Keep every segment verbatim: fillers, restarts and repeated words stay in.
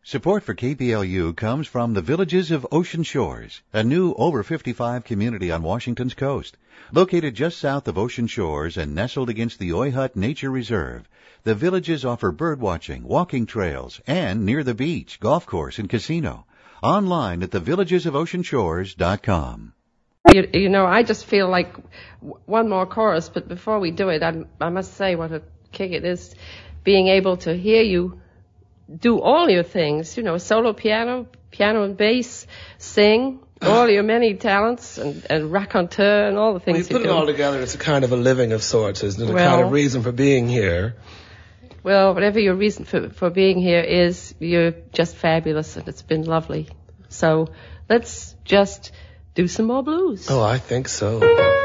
Support for K P L U comes from the Villages of Ocean Shores, a new over fifty-five community on Washington's coast. Located just south of Ocean Shores and nestled against the Oyhut Nature Reserve, the Villages offer birdwatching, walking trails, and near the beach, golf course, and casino. Online at the villages of ocean shores dot com. You, you know, I just feel like w- one more chorus, but before we do it, I, I must say what a kick it is being able to hear you do all your things, you know, solo piano, piano and bass, sing, all your many talents, and, and raconteur, and all the things well, you put you it all together, it's a kind of a living of sorts, isn't it? A well, kind of reason for being here. Well, whatever your reason for, for being here is, you're just fabulous, and it's been lovely. So let's just do some more blues. Oh, I think so.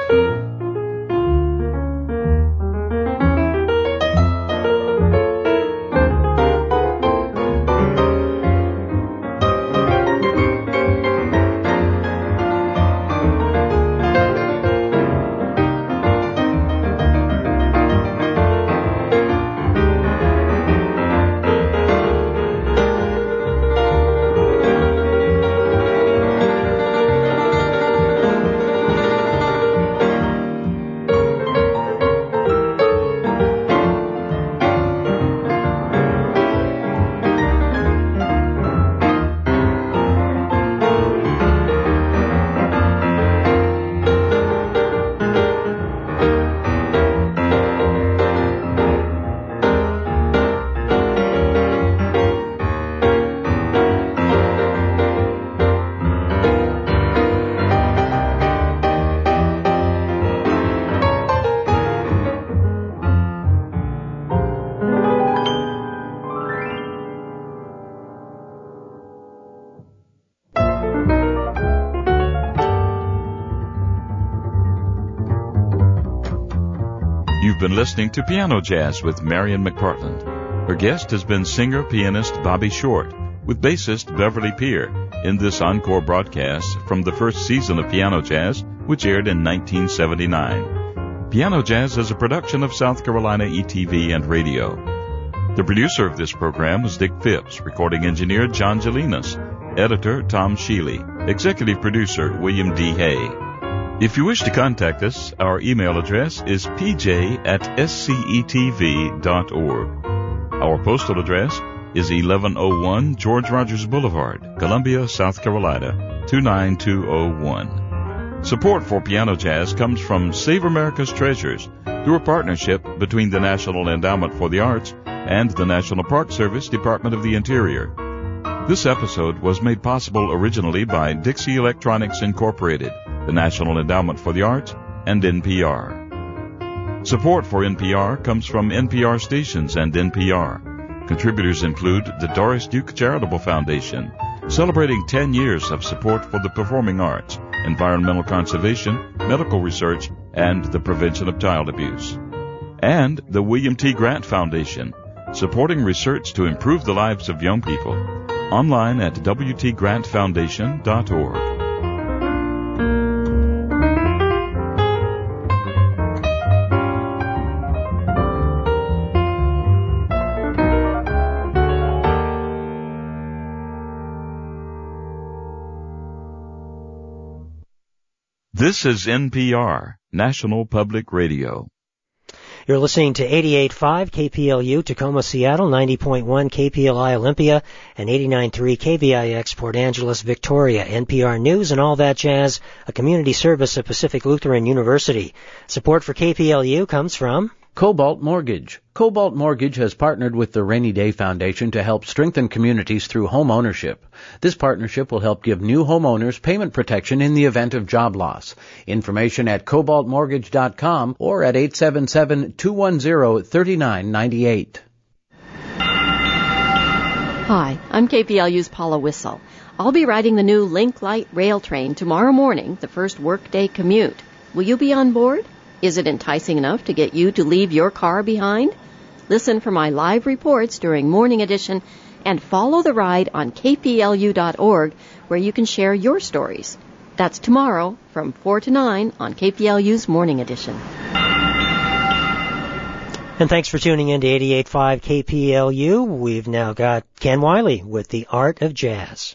You've been listening to Piano Jazz with Marian McPartland. Her guest has been singer-pianist Bobby Short, with bassist Beverly Peer, in this encore broadcast from the first season of Piano Jazz, which aired in nineteen seventy-nine. Piano Jazz is a production of South Carolina E T V and Radio. The producer of this program was Dick Phipps, recording engineer John Gelinas, editor Tom Sheely, executive producer William D. Hay. If you wish to contact us, our email address is p j at s c e t v dot org. Our postal address is eleven oh one George Rogers Boulevard, Columbia, South Carolina, two nine two oh one. Support for Piano Jazz comes from Save America's Treasures through a partnership between the National Endowment for the Arts and the National Park Service, Department of the Interior. This episode was made possible originally by Dixie Electronics Incorporated, the National Endowment for the Arts, and N P R. Support for N P R comes from N P R stations and N P R. Contributors include the Doris Duke Charitable Foundation, celebrating ten years of support for the performing arts, environmental conservation, medical research, and the prevention of child abuse. And the William T. Grant Foundation, supporting research to improve the lives of young people. Online at w t grant foundation dot org. This is N P R, National Public Radio. You're listening to eighty-eight point five K P L U Tacoma, Seattle, ninety point one K P L I Olympia, and eighty-nine point three K V I X Port Angeles, Victoria. N P R News and All That Jazz, a community service of Pacific Lutheran University. Support for K P L U comes from Cobalt Mortgage. Cobalt Mortgage has partnered with the Rainy Day Foundation to help strengthen communities through home ownership. This partnership will help give new homeowners payment protection in the event of job loss. Information at cobalt mortgage dot com or at eight seven seven, two one zero, three nine nine eight. Hi, I'm K P L U's Paula Wissel. I'll be riding the new Link Light Rail Train tomorrow morning, the first workday commute. Will you be on board? Is it enticing enough to get you to leave your car behind? Listen for my live reports during Morning Edition and follow the ride on k p l u dot org where you can share your stories. That's tomorrow from four to nine on K P L U's Morning Edition. And thanks for tuning in to eighty-eight point five K P L U. We've now got Ken Wiley with The Art of Jazz.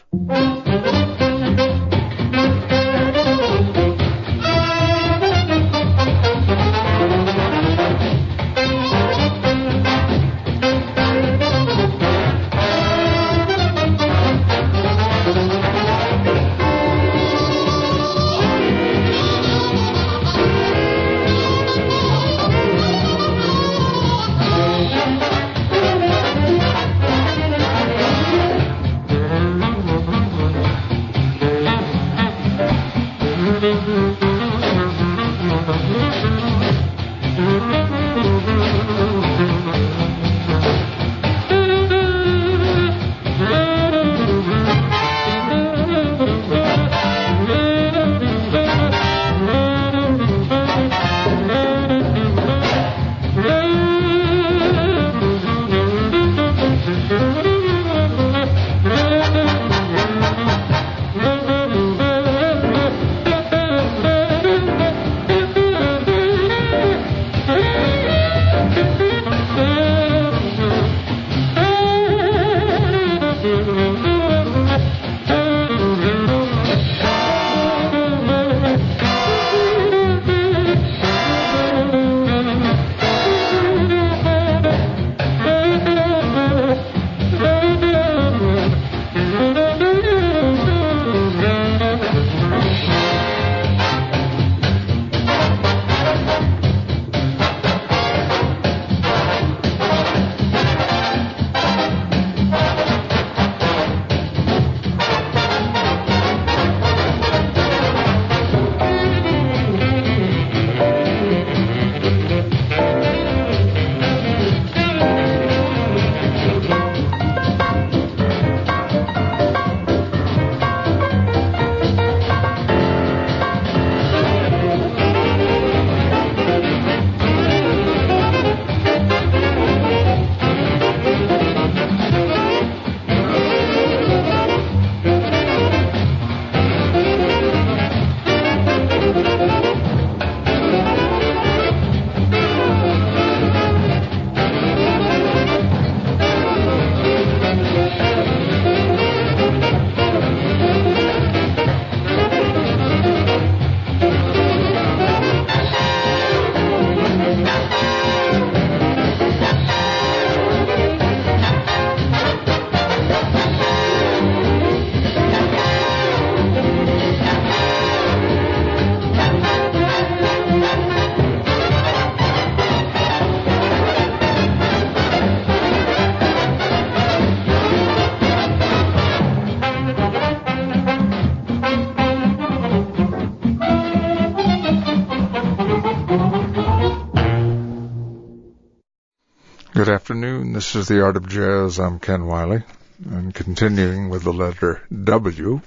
Good afternoon. This is The Art of Jazz. I'm Ken Wiley, and continuing with the letter W,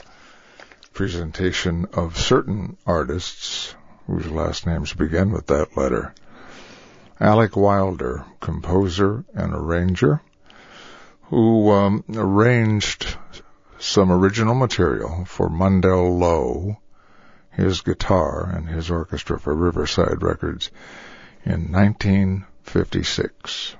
presentation of certain artists whose last names begin with that letter. Alec Wilder, composer and arranger, who um, arranged some original material for Mundell Lowe, his guitar and his orchestra for Riverside Records in nineteen fifty-six.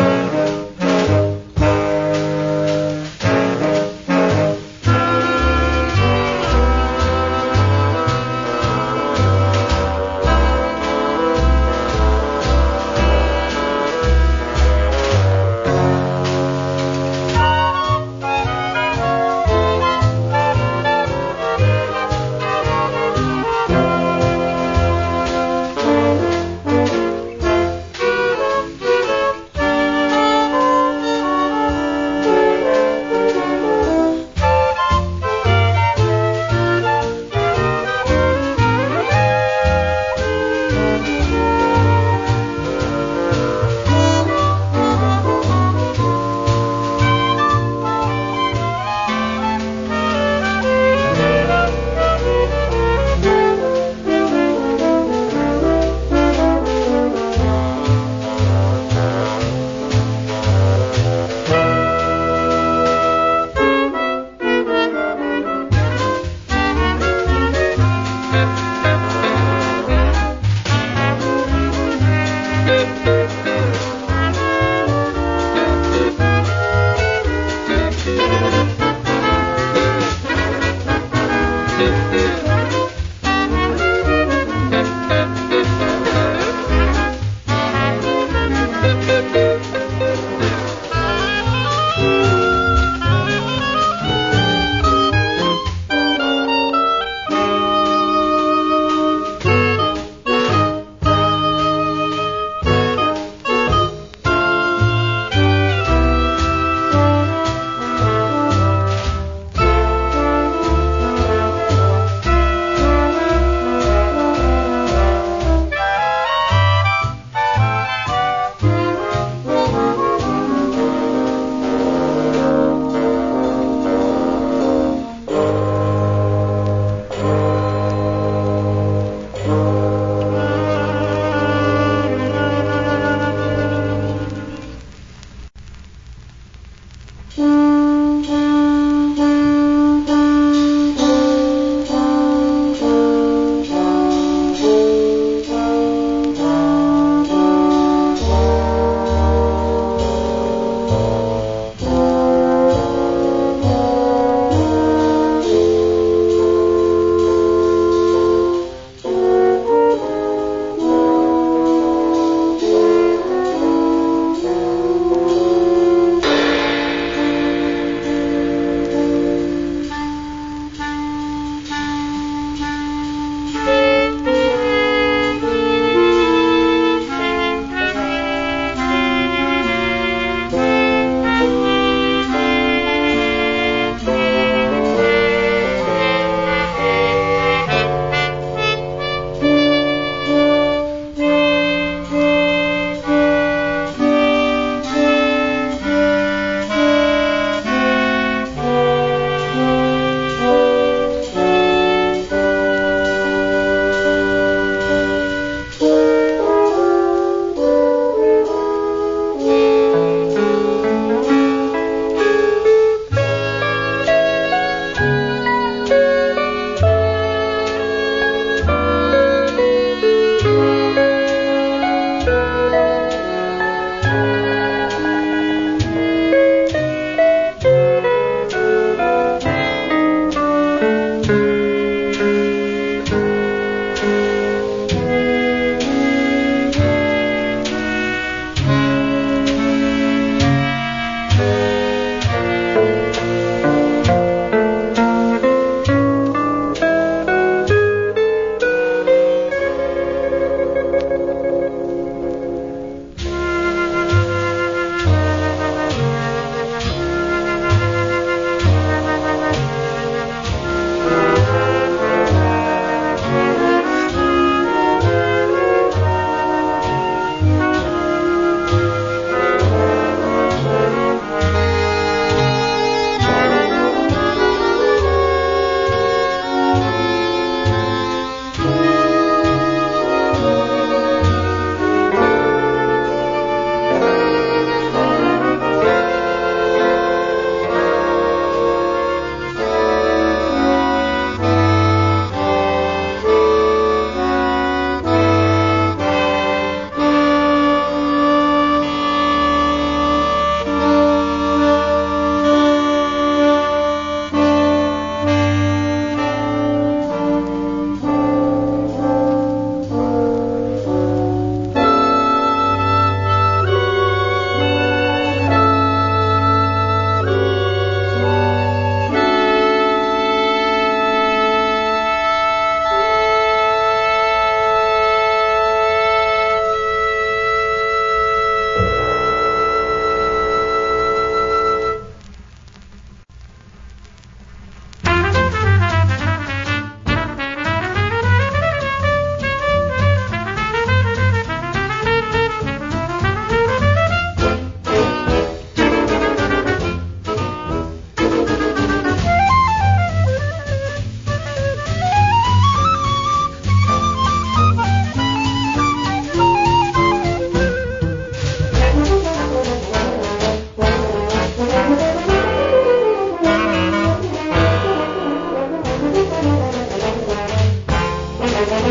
Thank you.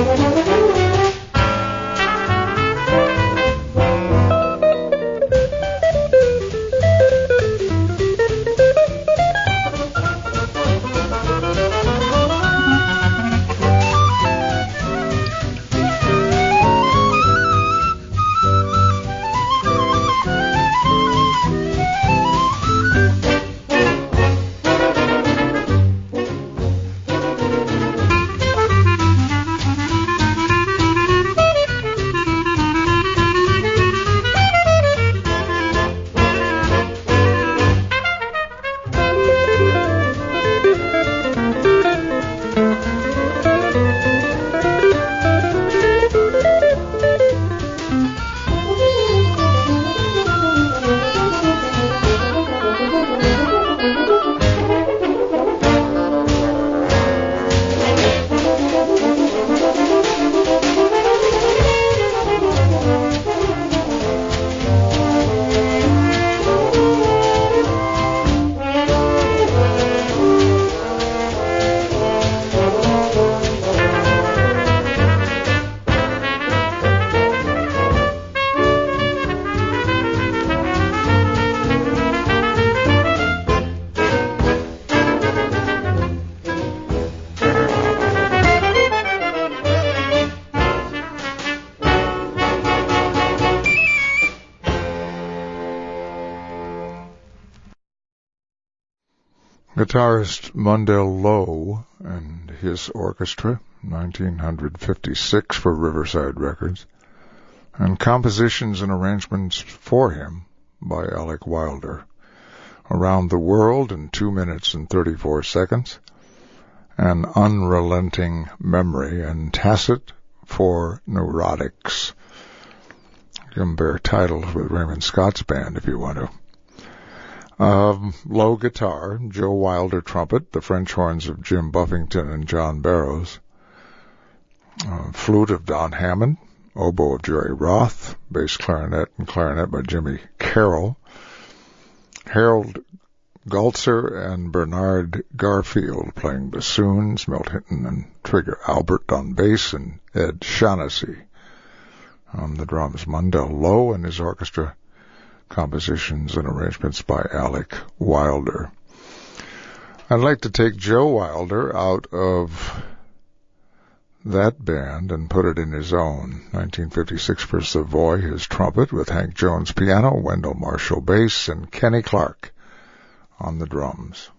Guitarist Mundell Lowe and his orchestra, nineteen fifty-six for Riverside Records, and compositions and arrangements for him by Alec Wilder. Around the World in two minutes and thirty-four seconds, An Unrelenting Memory, and Tacit for Neurotics. You can compare titles with Raymond Scott's band if you want to. Um, low guitar, Joe Wilder trumpet, the French horns of Jim Buffington and John Barrows, uh, flute of Don Hammond, oboe of Jerry Roth, bass clarinet and clarinet by Jimmy Carroll, Harold Galtzer and Bernard Garfield playing bassoons, Milt Hinton and Trigger Albert on bass, and Ed Shaughnessy on the drums. Mundell Lowe and his orchestra, compositions and arrangements by Alec Wilder. I'd like to take Joe Wilder out of that band and put it in his own. nineteen fifty-six for Savoy, his trumpet, with Hank Jones piano, Wendell Marshall bass, and Kenny Clark on the drums.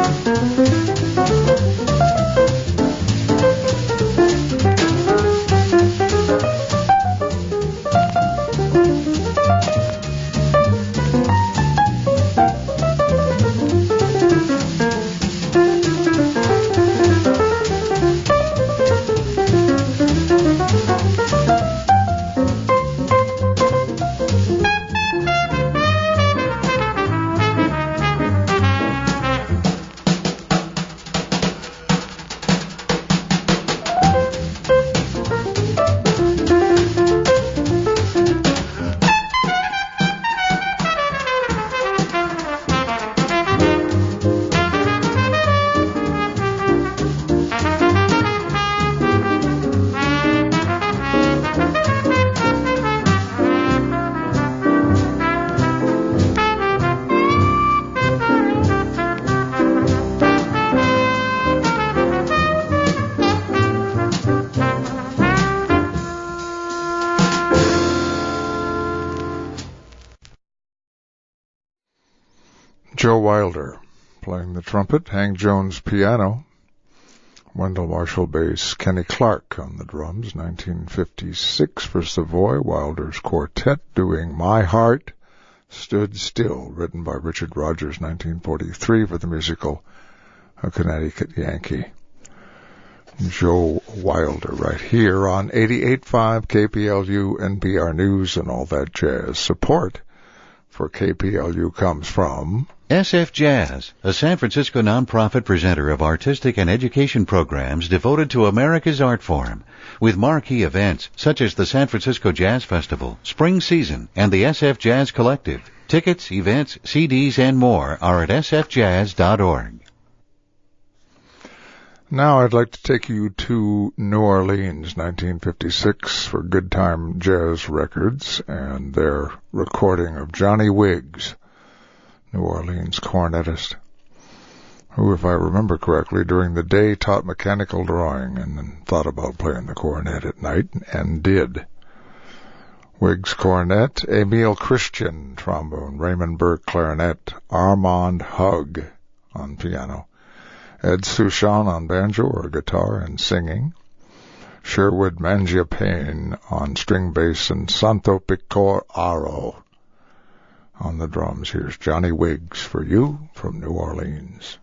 Joe Wilder playing the trumpet, Hank Jones piano, Wendell Marshall bass, Kenny Clark on the drums. Nineteen fifty-six for Savoy, Wilder's quartet doing My Heart Stood Still, written by Richard Rodgers. Nineteen forty-three for the musical A Connecticut Yankee. Joe Wilder right here on eighty-eight point five K P L U, N P R News, and all that jazz. Support for K P L U comes from S F Jazz, a San Francisco nonprofit presenter of artistic and education programs devoted to America's art form, with marquee events such as the San Francisco Jazz Festival, Spring Season, and the S F Jazz Collective. Tickets, events, C Ds, and more are at s f jazz dot org. Now I'd like to take you to New Orleans, nineteen fifty-six, for Good Time Jazz Records and their recording of Johnny Wiggs, New Orleans cornetist, who, if I remember correctly, during the day taught mechanical drawing and then thought about playing the cornet at night, and did. Wiggs cornet, Emile Christian trombone, Raymond Burke clarinet, Armand Hug on piano, Ed Souchon on banjo or guitar and singing, Sherwood Mangiapane on string bass, and Santo Picor Aro on the drums. Here's Johnny Wiggs for you from New Orleans.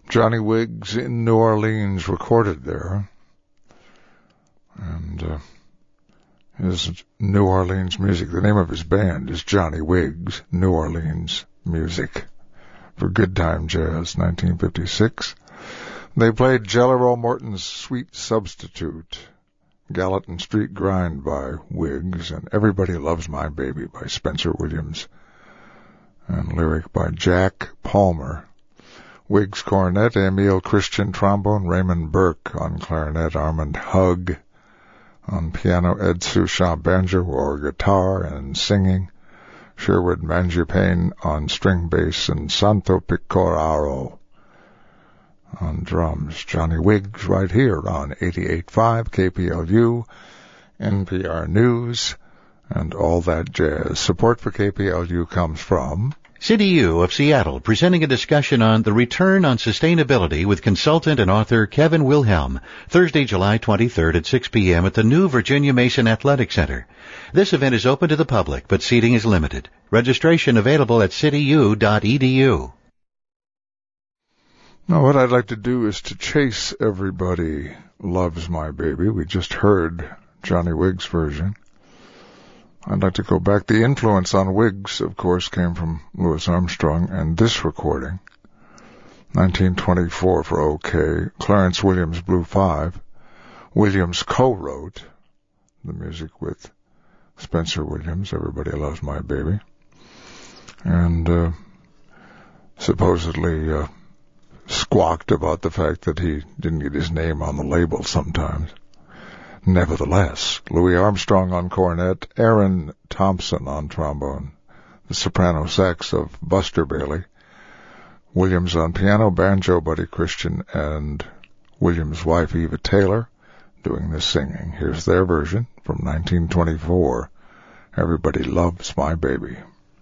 Johnny Wiggs in New Orleans recorded there. And uh, his New Orleans music, the name of his band is Johnny Wiggs, New Orleans Music. For Good Time Jazz, nineteen fifty-six. They played Jelly Roll Morton's Sweet Substitute, Gallatin Street Grind by Wiggs, and Everybody Loves My Baby by Spencer Williams, and lyric by Jack Palmer. Wiggs cornet, Emil Christian trombone, Raymond Burke on clarinet, Armand Hug on piano, Ed Suchamp banjo or guitar and singing, Sherwood Mangiapane on string bass, and Santo Pecoraro on drums. Johnny Wiggs right here on eighty-eight point five K P L U, N P R News, and All That Jazz. Support for K P L U comes from City U of Seattle, presenting a discussion on the return on sustainability with consultant and author Kevin Wilhelm, Thursday, July twenty-third at six p.m. at the new Virginia Mason Athletic Center. This event is open to the public, but seating is limited. Registration available at city u dot e d u. Now, what I'd like to do is to chase Everybody Loves My Baby. We just heard Johnny Wiggs' version. I'd like to go back. The influence on Wiggs, of course, came from Louis Armstrong, and this recording, nineteen twenty-four for OK, Clarence Williams Blue Five. Williams co-wrote the music with Spencer Williams, Everybody Loves My Baby, and uh, supposedly uh, squawked about the fact that he didn't get his name on the label sometimes. Nevertheless, Louis Armstrong on cornet, Aaron Thompson on trombone, the soprano sax of Buster Bailey, Williams on piano, banjo, Buddy Christian, and Williams' wife Eva Taylor doing the singing. Here's their version from nineteen twenty-four, Everybody Loves My Baby.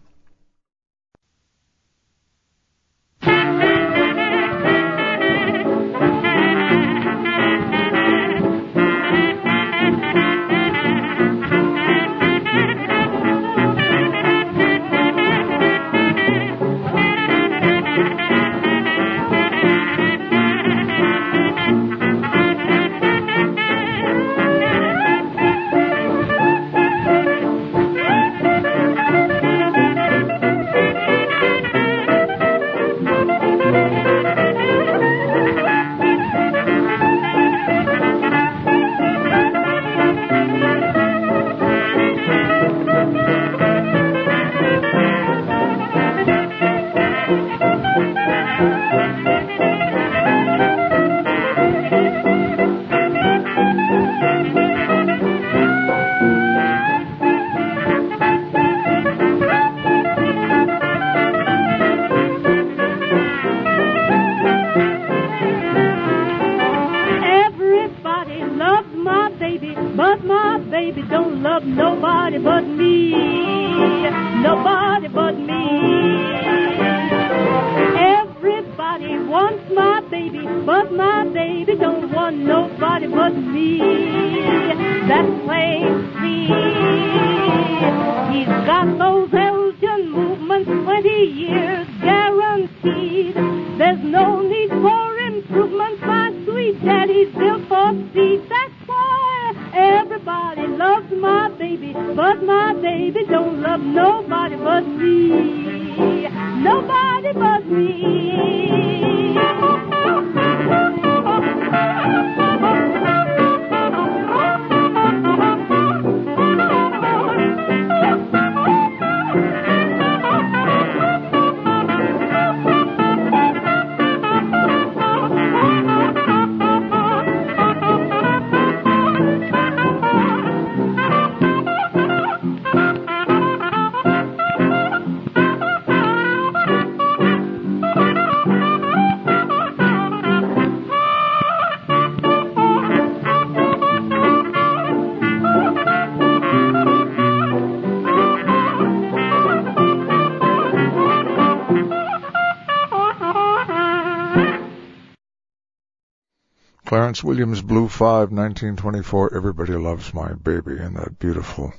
Clarence Williams Blue Five, nineteen twenty-four, Everybody Loves My Baby, and that beautiful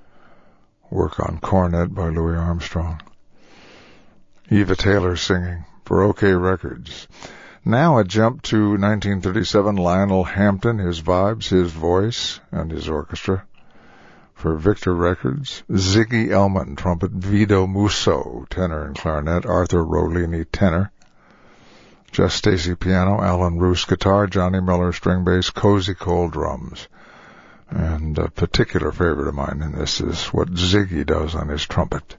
work on cornet by Louis Armstrong. Eva Taylor singing for OK Records. Now a jump to nineteen thirty-seven, Lionel Hampton, his vibes, his voice, and his orchestra. For Victor Records, Ziggy Elman, trumpet, Vito Musso, tenor and clarinet, Arthur Rolini, tenor, Jess Stacy, piano, Alan Roos, guitar, Johnny Miller, string bass, Cozy Cole, drums. And a particular favorite of mine in this is what Ziggy does on his trumpet.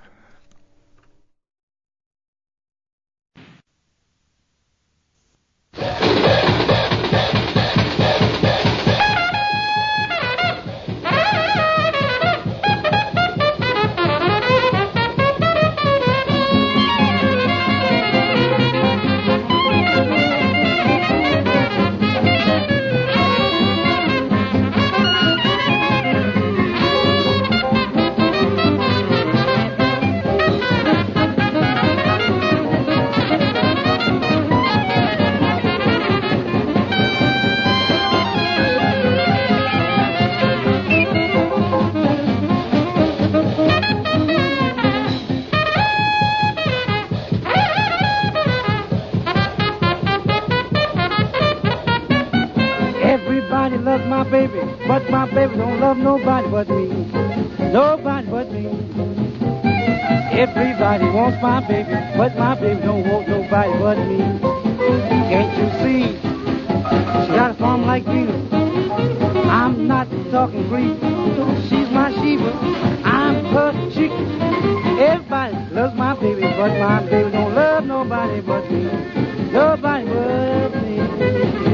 Nobody but me, nobody but me. Everybody wants my baby, but my baby don't want nobody but me. Can't you see? She got a form like Venus. I'm not talking Greek. She's my Sheba. I'm her chicken. Everybody loves my baby, but my baby don't love nobody but me. Nobody but me.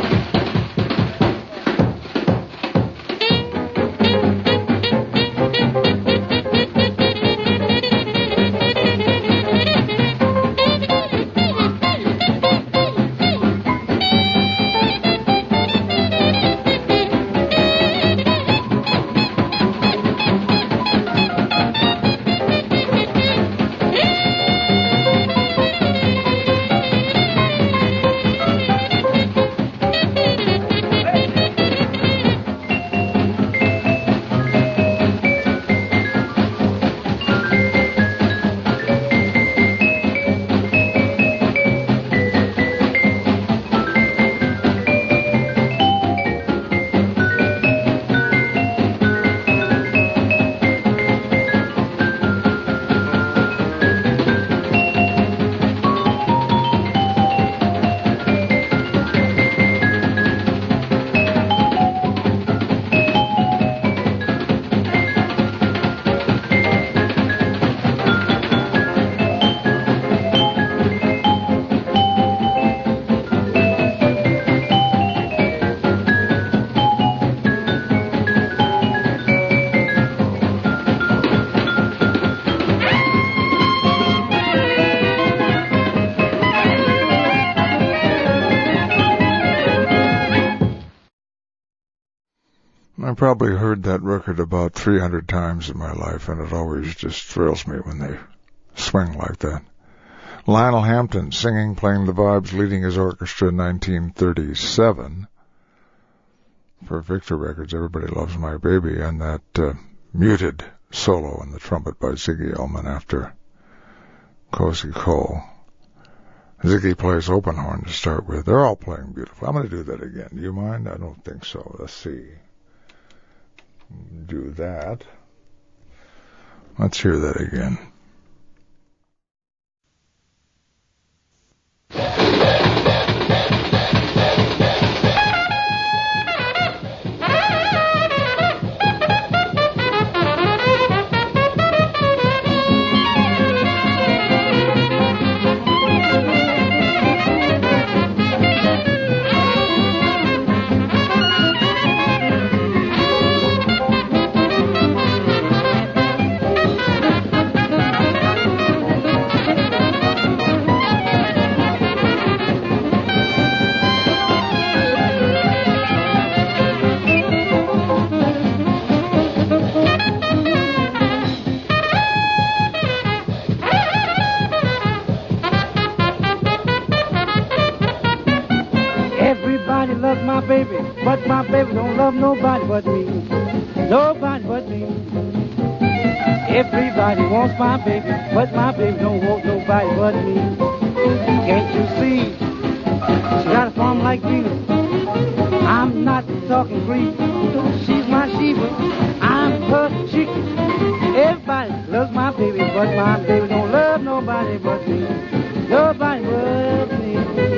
I probably heard that record about three hundred times in my life, and it always just thrills me when they swing like that. Lionel Hampton, singing, playing the vibes, leading his orchestra in nineteen thirty-seven. For Victor Records, Everybody Loves My Baby, and that uh, muted solo on the trumpet by Ziggy Elman after Cozy Cole. Ziggy plays open horn to start with. They're all playing beautiful. I'm going to do that again. Do you mind? I don't think so. Let's see. Do that. Let's hear that again. But my baby don't love nobody but me. Nobody but me. Everybody wants my baby, but my baby don't want nobody but me. Can't you see? She got a form like Venus. I'm not talking Greek. She's my Sheba. I'm her chick. Everybody loves my baby, but my baby don't love nobody but me. Nobody but me.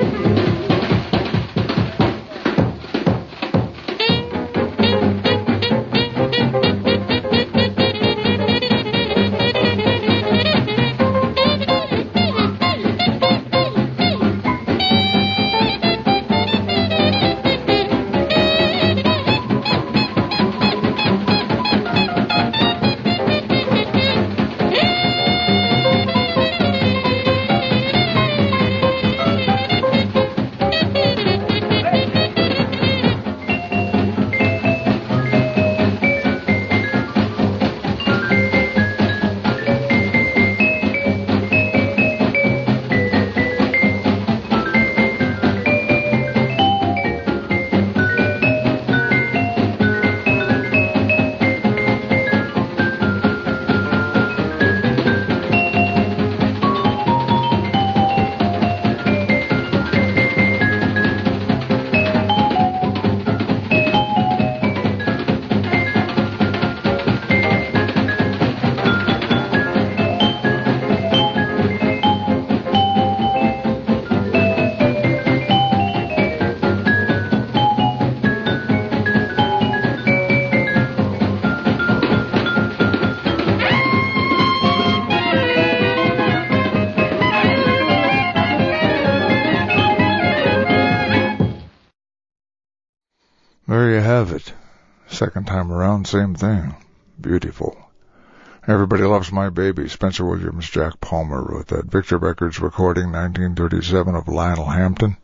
There you have it. Second time around, same thing. Beautiful. Everybody Loves My Baby. Spencer Williams, Jack Palmer wrote that. Victor Records recording nineteen thirty-seven of Lionel Hampton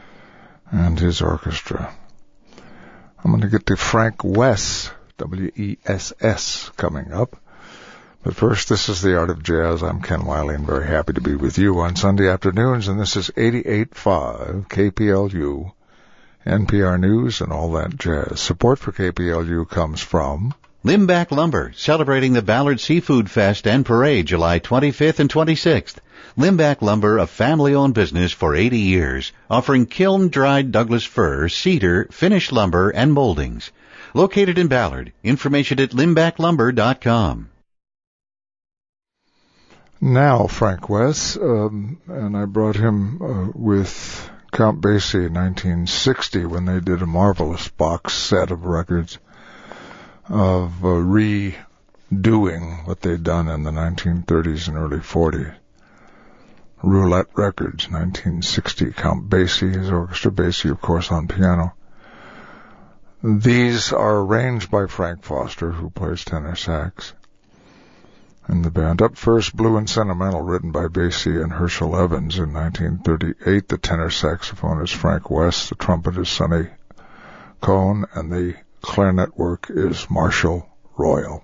and his orchestra. I'm going to get to Frank Wess, W E S S, coming up. But first, this is The Art of Jazz. I'm Ken Wiley and very happy to be with you on Sunday afternoons, and this is eighty-eight point five K P L U, N P R News, and all that jazz. Support for K P L U comes from Limback Lumber, celebrating the Ballard Seafood Fest and Parade July twenty-fifth and twenty-sixth. Limback Lumber, a family-owned business for eighty years, offering kiln-dried Douglas fir, cedar, finished lumber, and moldings. Located in Ballard. Information at limback lumber dot com. Now, Frank Wess, um, and I brought him uh, with Count Basie in nineteen sixty when they did a marvelous box set of records of uh, redoing what they'd done in the nineteen thirties and early forties. Roulette Records, nineteen sixty, Count Basie, his orchestra, Basie, of course, on piano. These are arranged by Frank Foster, who plays tenor sax. And the band, up first, Blue and Sentimental, written by Basie and Herschel Evans in nineteen thirty-eight. The tenor saxophone is Frank Wess, the trumpet is Sonny Cohn, and the clarinet work is Marshall Royal.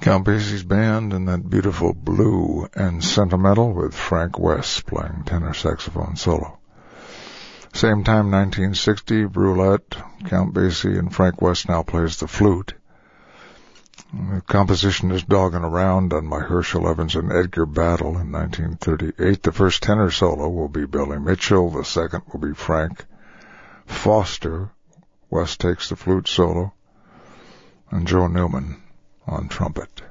Count Basie's band and that beautiful Blue and Sentimental with Frank West playing tenor saxophone solo. Same time, nineteen sixty, Roulette, Count Basie and Frank West now plays the flute. The composition is Doggin' Around, done by Herschel Evans and Edgar Battle in nineteen thirty-eight. The first tenor solo will be Billy Mitchell. The second will be Frank Foster. West takes the flute solo, and Joe Newman on trumpet.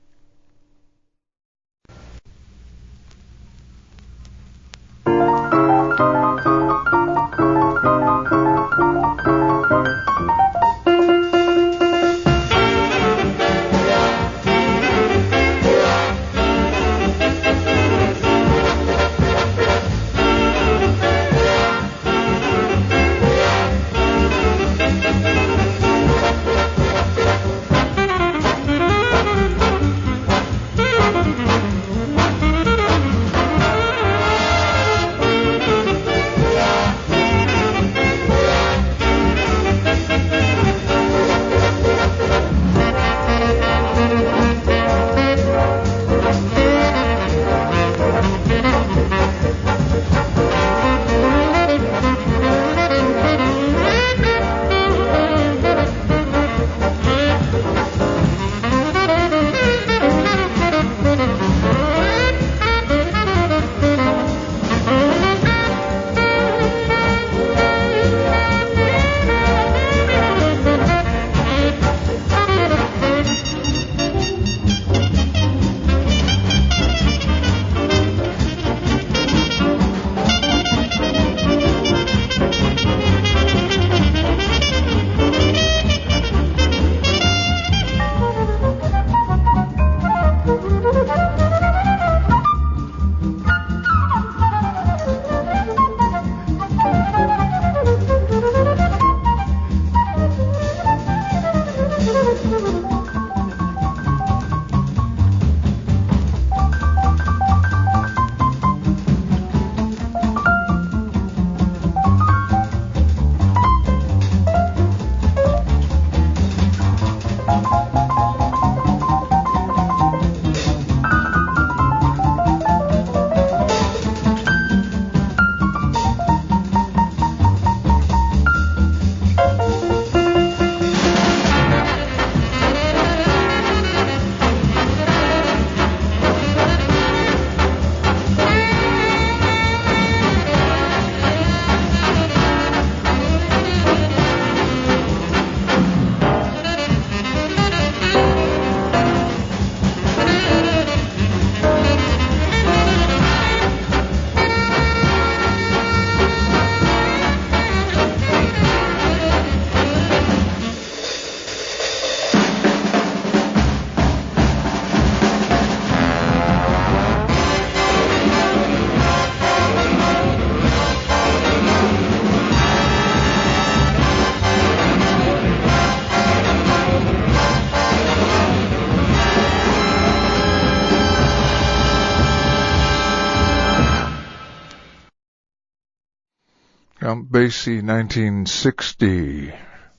Count Basie, nineteen sixty.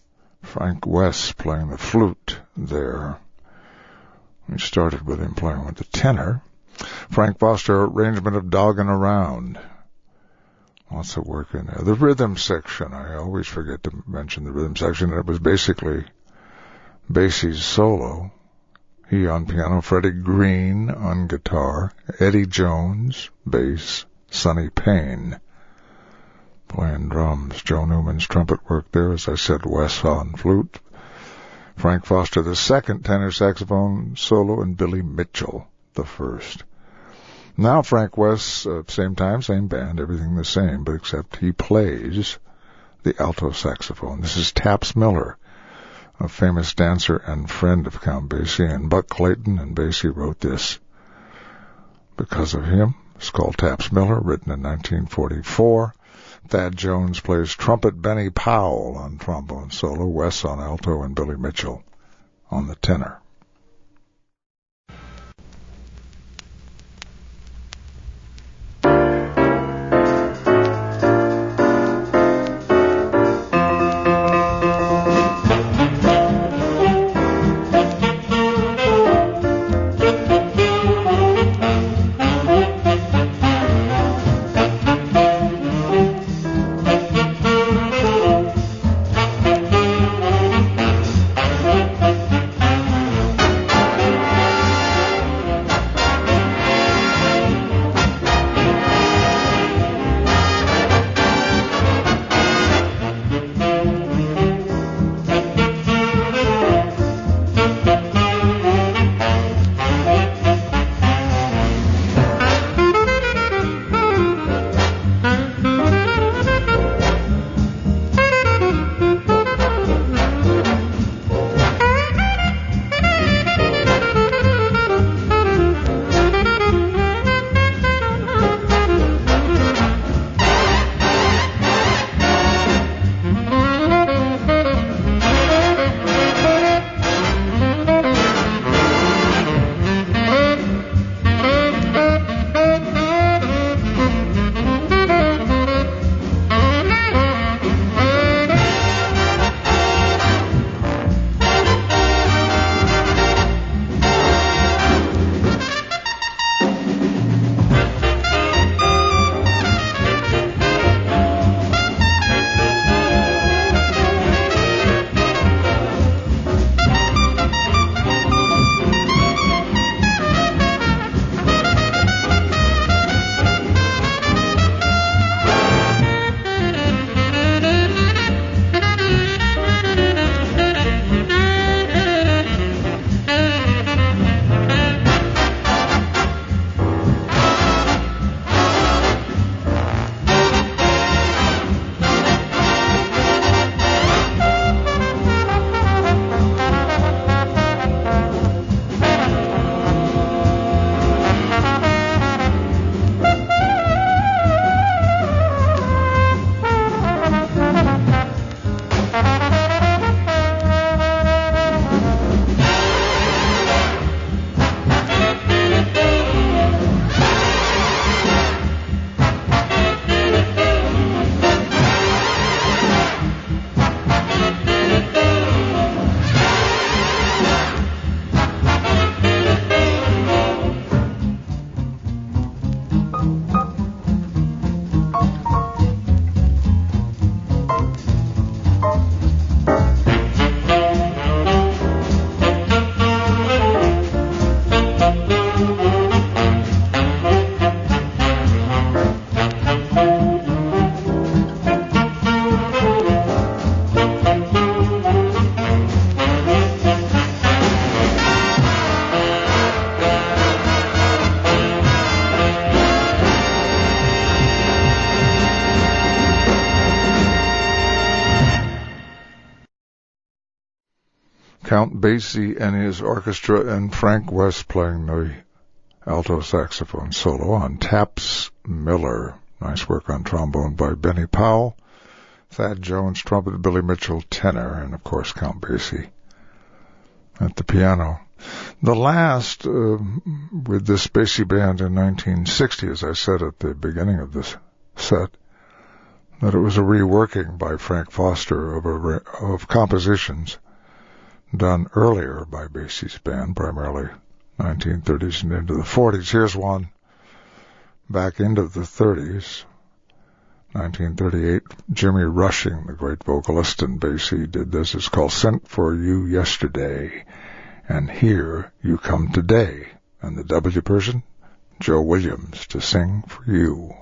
Frank West playing the flute there. We started with him playing with the tenor. Frank Foster, arrangement of Doggin' Around. Lots of work in there. The rhythm section, I always forget to mention the rhythm section. It was basically Basie's solo. He on piano, Freddie Green on guitar, Eddie Jones, bass, Sonny Payne playing drums. Joe Newman's trumpet work there, as I said, Wes on flute. Frank Foster the second tenor saxophone solo, and Billy Mitchell the first. Now Frank West, uh, same time, same band, everything the same, but except he plays the alto saxophone. This is Taps Miller, a famous dancer and friend of Count Basie, and Buck Clayton and Basie wrote this because of him. It's called Taps Miller, written in nineteen forty-four. Thad Jones plays trumpet, Benny Powell on trombone solo, Wes on alto, and Billy Mitchell on the tenor. Count Basie and his orchestra, and Frank West playing the alto saxophone solo on Taps Miller. Nice work on trombone by Benny Powell. Thad Jones, trumpet, Billy Mitchell, tenor, and of course Count Basie at the piano. The last uh, with this Basie band in nineteen sixty, as I said at the beginning of this set, that it was a reworking by Frank Foster of, a, of compositions done earlier by Basie's band, primarily nineteen thirties and into the forties. Here's one back into the thirties. nineteen thirty-eight, Jimmy Rushing, the great vocalist, and Basie did this. It's called Sent for You Yesterday, and Here You Come Today. And the W version, Joe Williams to sing for you.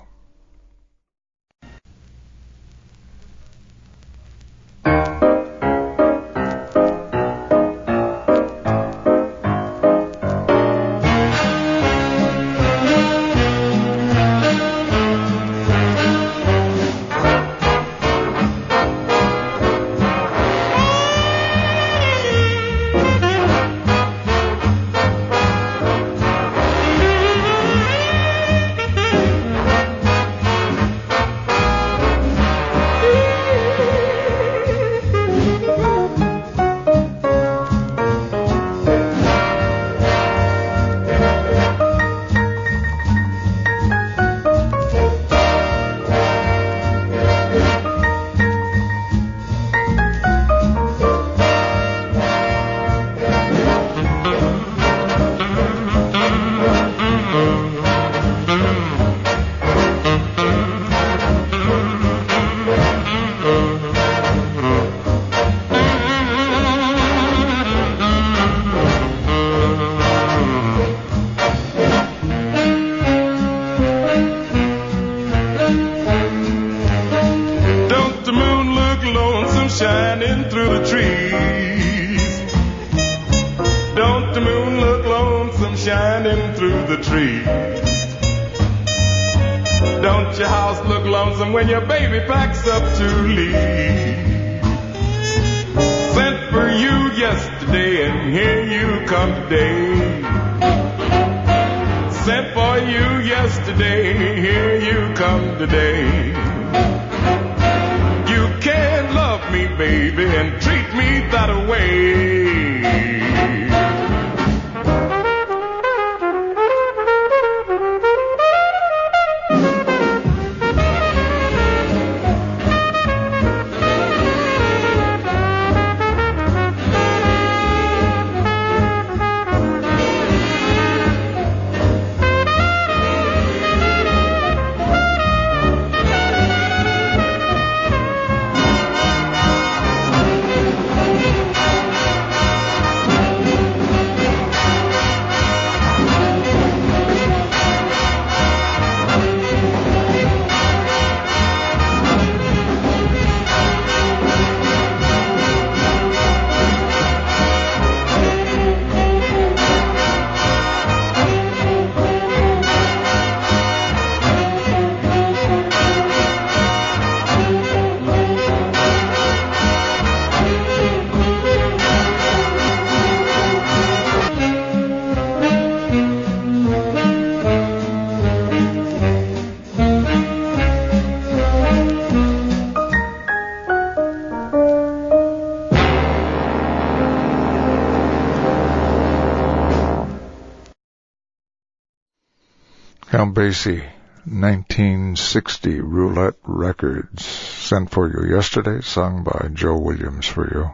Count Basie, nineteen sixty, Roulette Records. Sent for You Yesterday, sung by Joe Williams for you.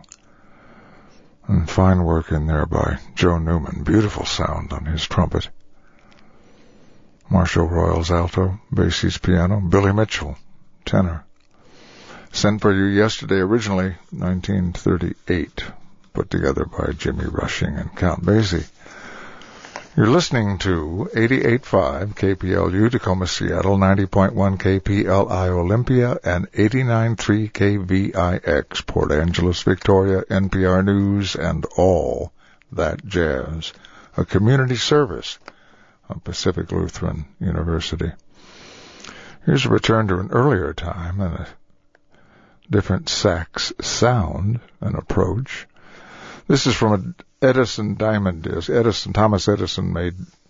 And fine work in there by Joe Newman. Beautiful sound on his trumpet. Marshall Royals alto, Basie's piano, Billy Mitchell, tenor. Sent for You Yesterday, originally nineteen thirty-eight, put together by Jimmy Rushing and Count Basie. You're listening to eighty-eight point five K P L U Tacoma, Seattle, ninety point one K P L I Olympia, and eighty-nine point three K V I X Port Angeles, Victoria, N P R News, and all that jazz. A community service of Pacific Lutheran University. Here's a return to an earlier time and a different sax sound and approach. This is from an Edison diamond disc. Edison, Thomas Edison made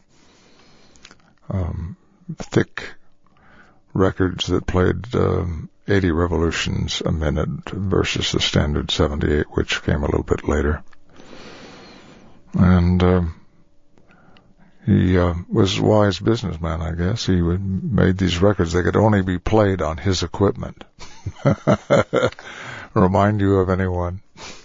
um, thick records that played um, eighty revolutions a minute versus the standard seventy-eight, which came a little bit later. And um, he uh, was a wise businessman, I guess. He would, made these records. They could only be played on his equipment. Remind you of anyone?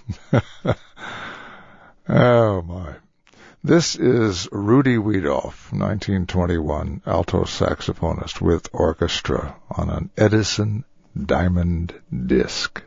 Oh, my. This is Rudy Wiedoff, nineteen twenty-one, alto saxophonist with orchestra on an Edison diamond disc.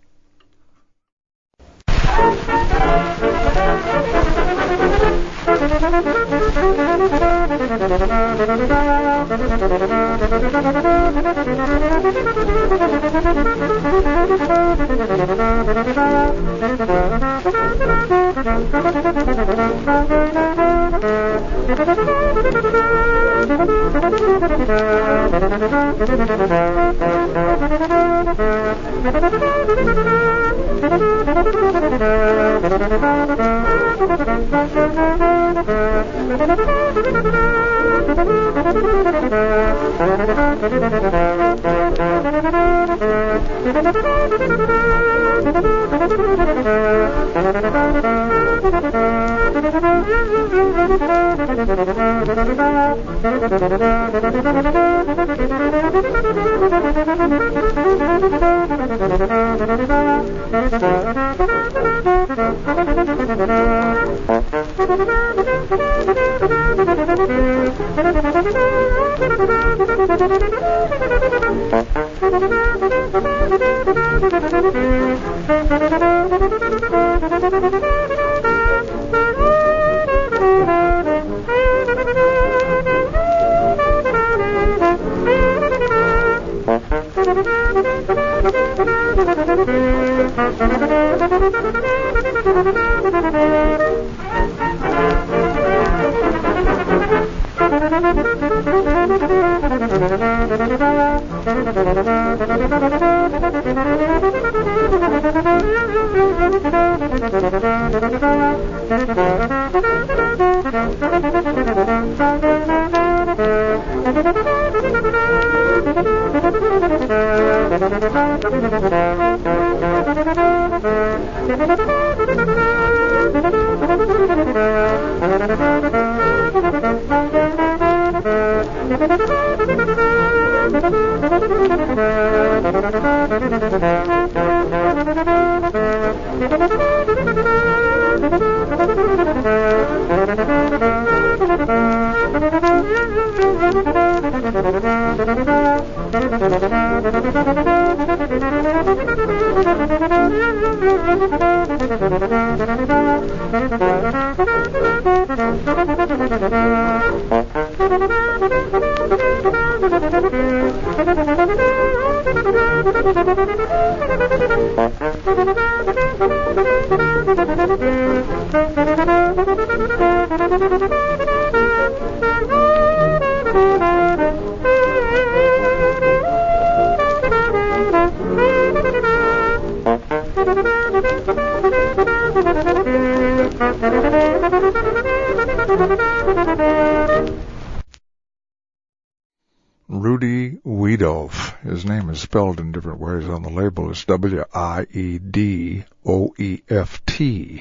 Rudy Wiedoff. His name is spelled in different ways on the label. It's W I E D O E F T.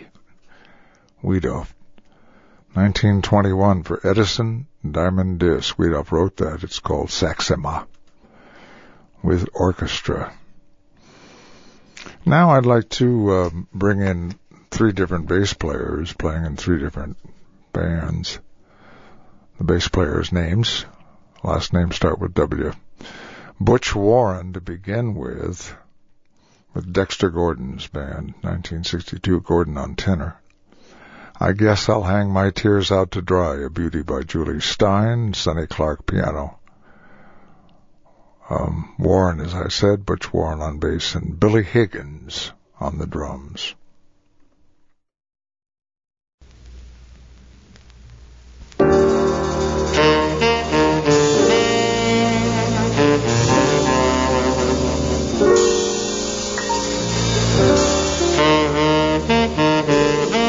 Wiedoff. nineteen twenty-one for Edison Diamond Disc. Wiedoff wrote that. It's called Saxema with orchestra. Now I'd like to uh, bring in three different bass players playing in three different bands. The bass players' names, last names start with W. Butch Warren to begin with, with Dexter Gordon's band, nineteen sixty-two, Gordon on tenor. I Guess I'll Hang My Tears Out to Dry, a beauty by Julie Stein, Sonny Clark piano. Um, Warren, as I said, Butch Warren on bass, and Billy Higgins on the drums. Thank you.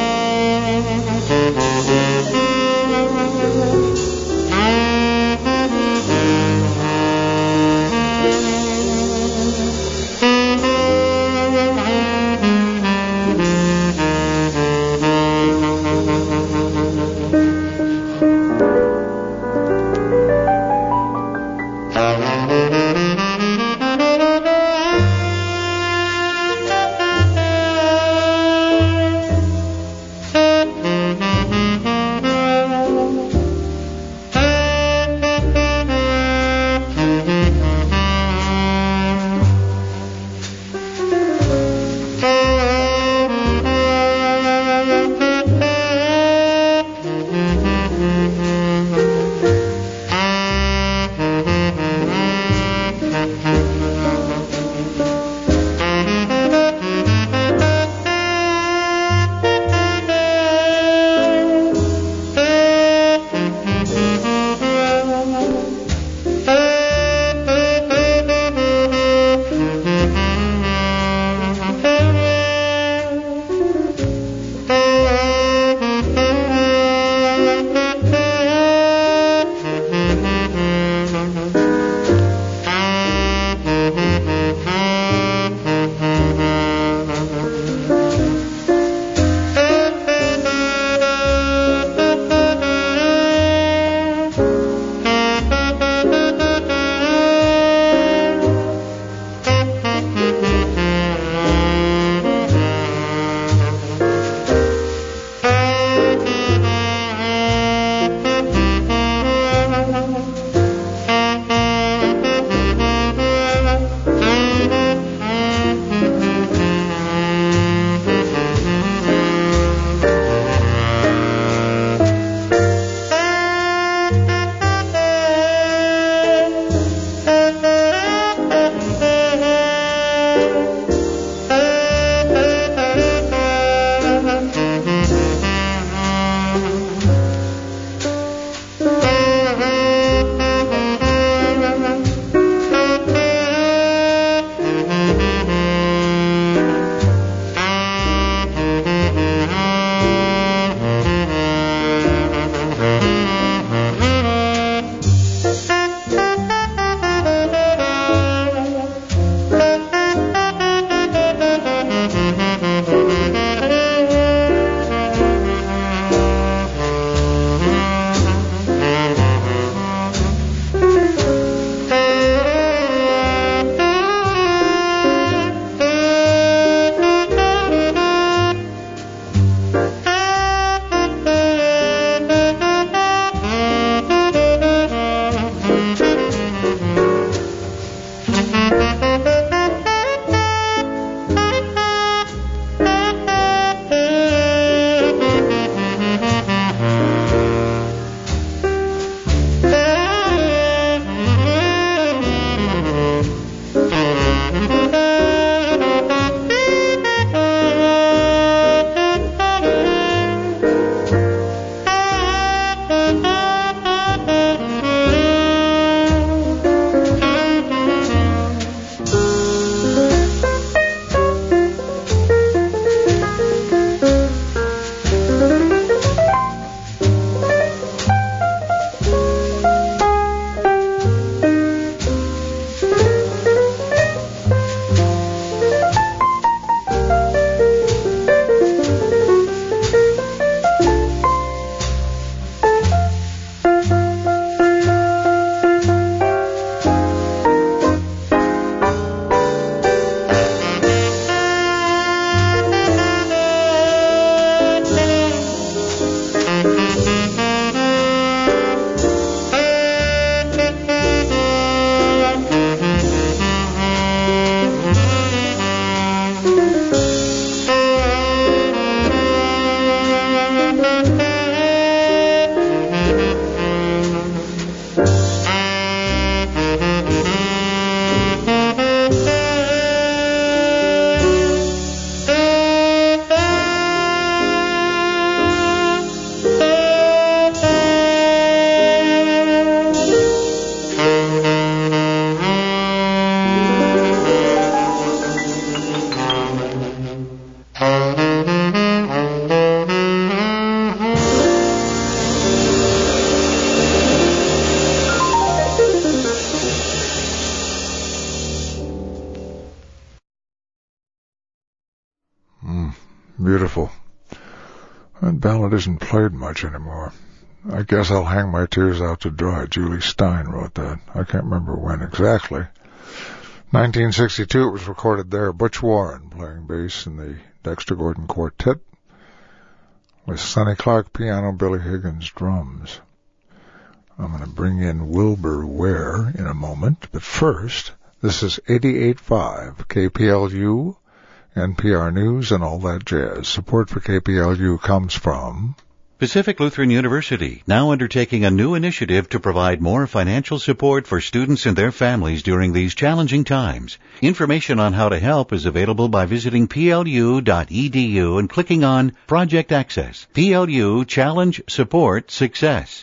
That ballad isn't played much anymore. I guess I'll hang my tears out to dry. Julie Stein wrote that. I can't remember when exactly. nineteen sixty-two, it was recorded there. Butch Warren playing bass in the Dexter Gordon Quartet with Sonny Clark piano, Billy Higgins drums. I'm going to bring in Wilbur Ware in a moment, but first, this is eighty-eight point five K P L U, N P R News, and all that jazz. Support for K P L U comes from Pacific Lutheran University, now undertaking a new initiative to provide more financial support for students and their families during these challenging times. Information on how to help is available by visiting P L U dot E D U and clicking on Project Access. P L U Challenge Support Success.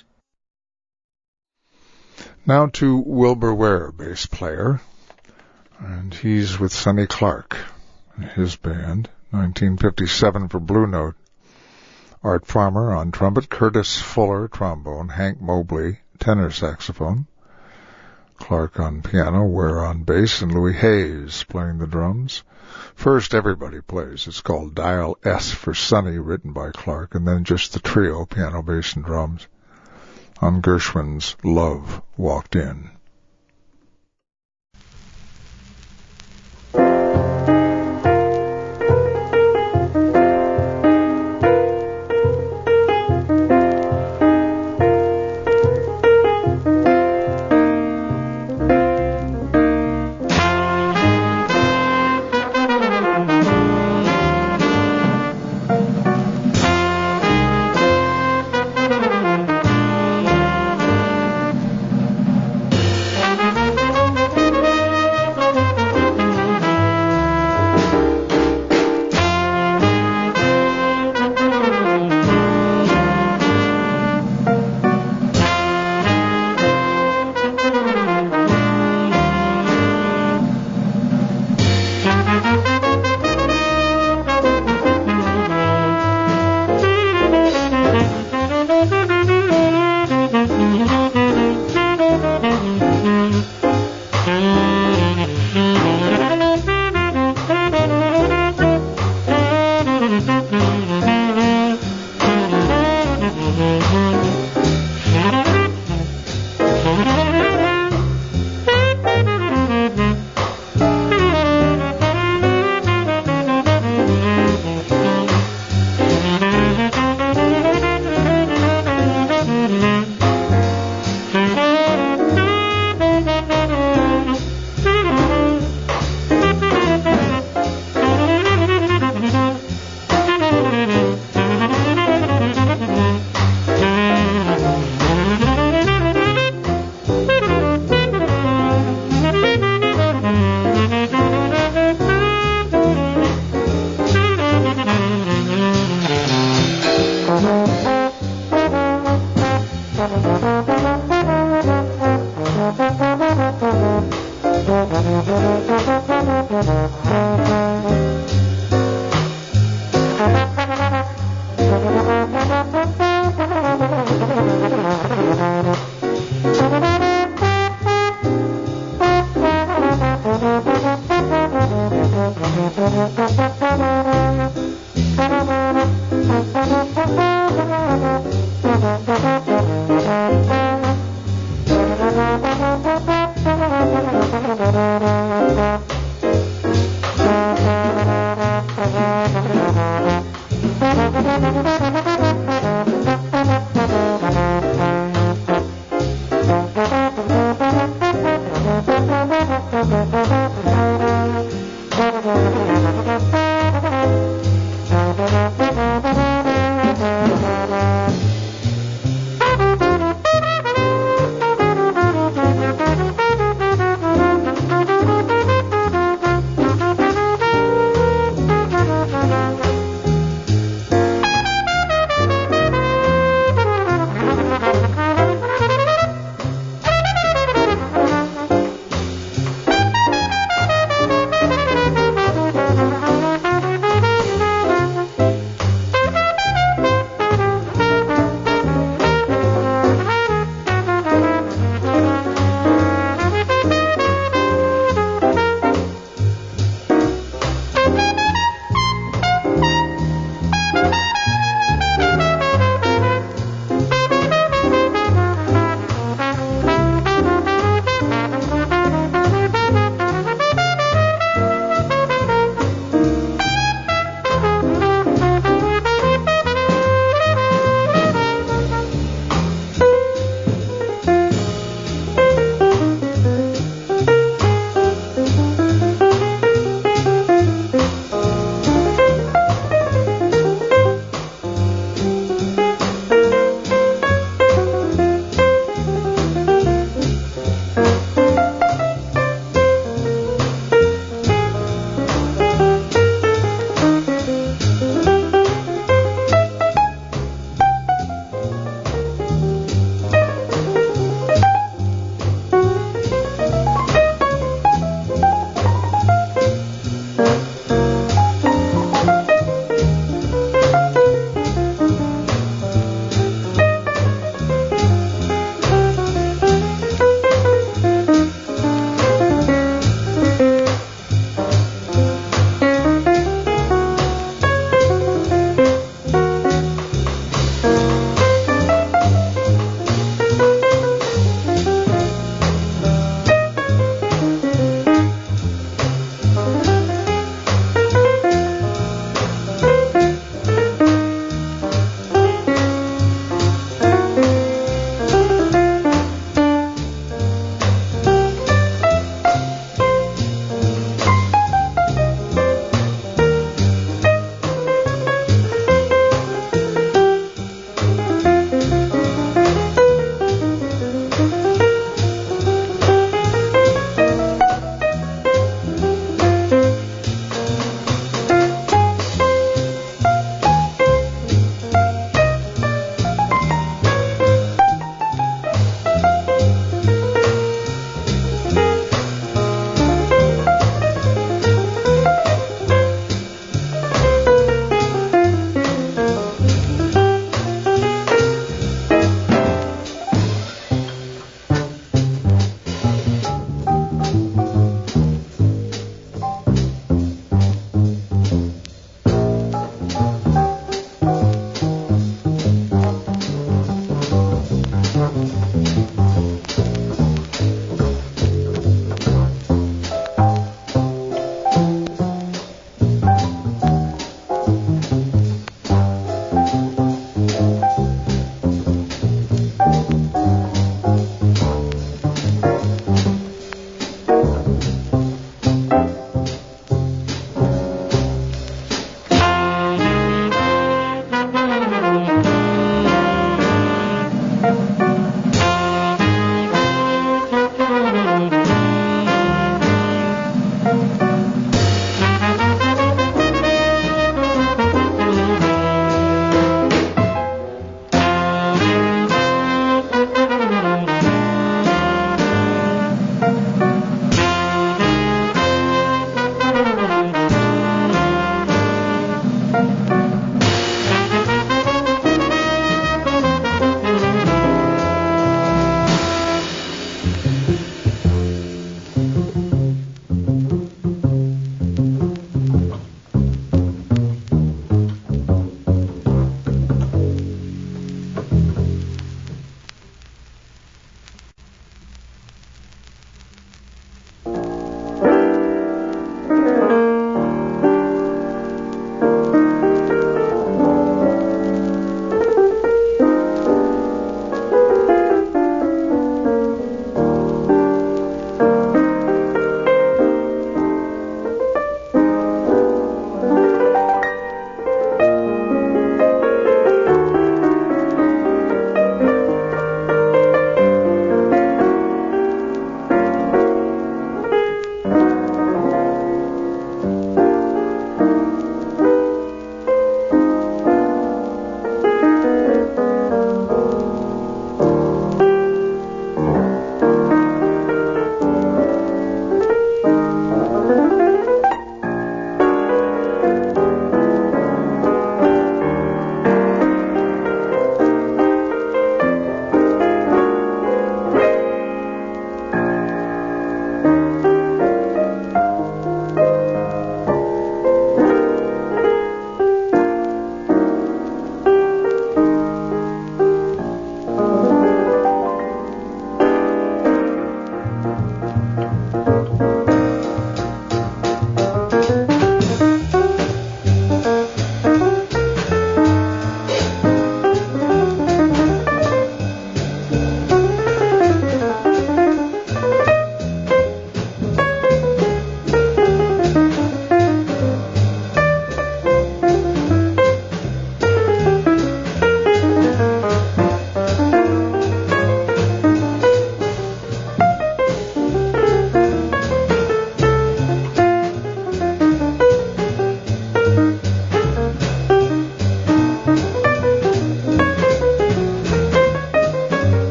Now to Wilbur Ware, bass player, and he's with Sonny Clark and his band, nineteen fifty-seven for Blue Note. Art Farmer on trumpet, Curtis Fuller trombone, Hank Mobley tenor saxophone, Clark on piano, Ware on bass, and Louis Hayes playing the drums. First, everybody plays. It's called Dial S for Sonny, written by Clark, and then just the trio, piano, bass, and drums. On Gershwin's Love Walked In.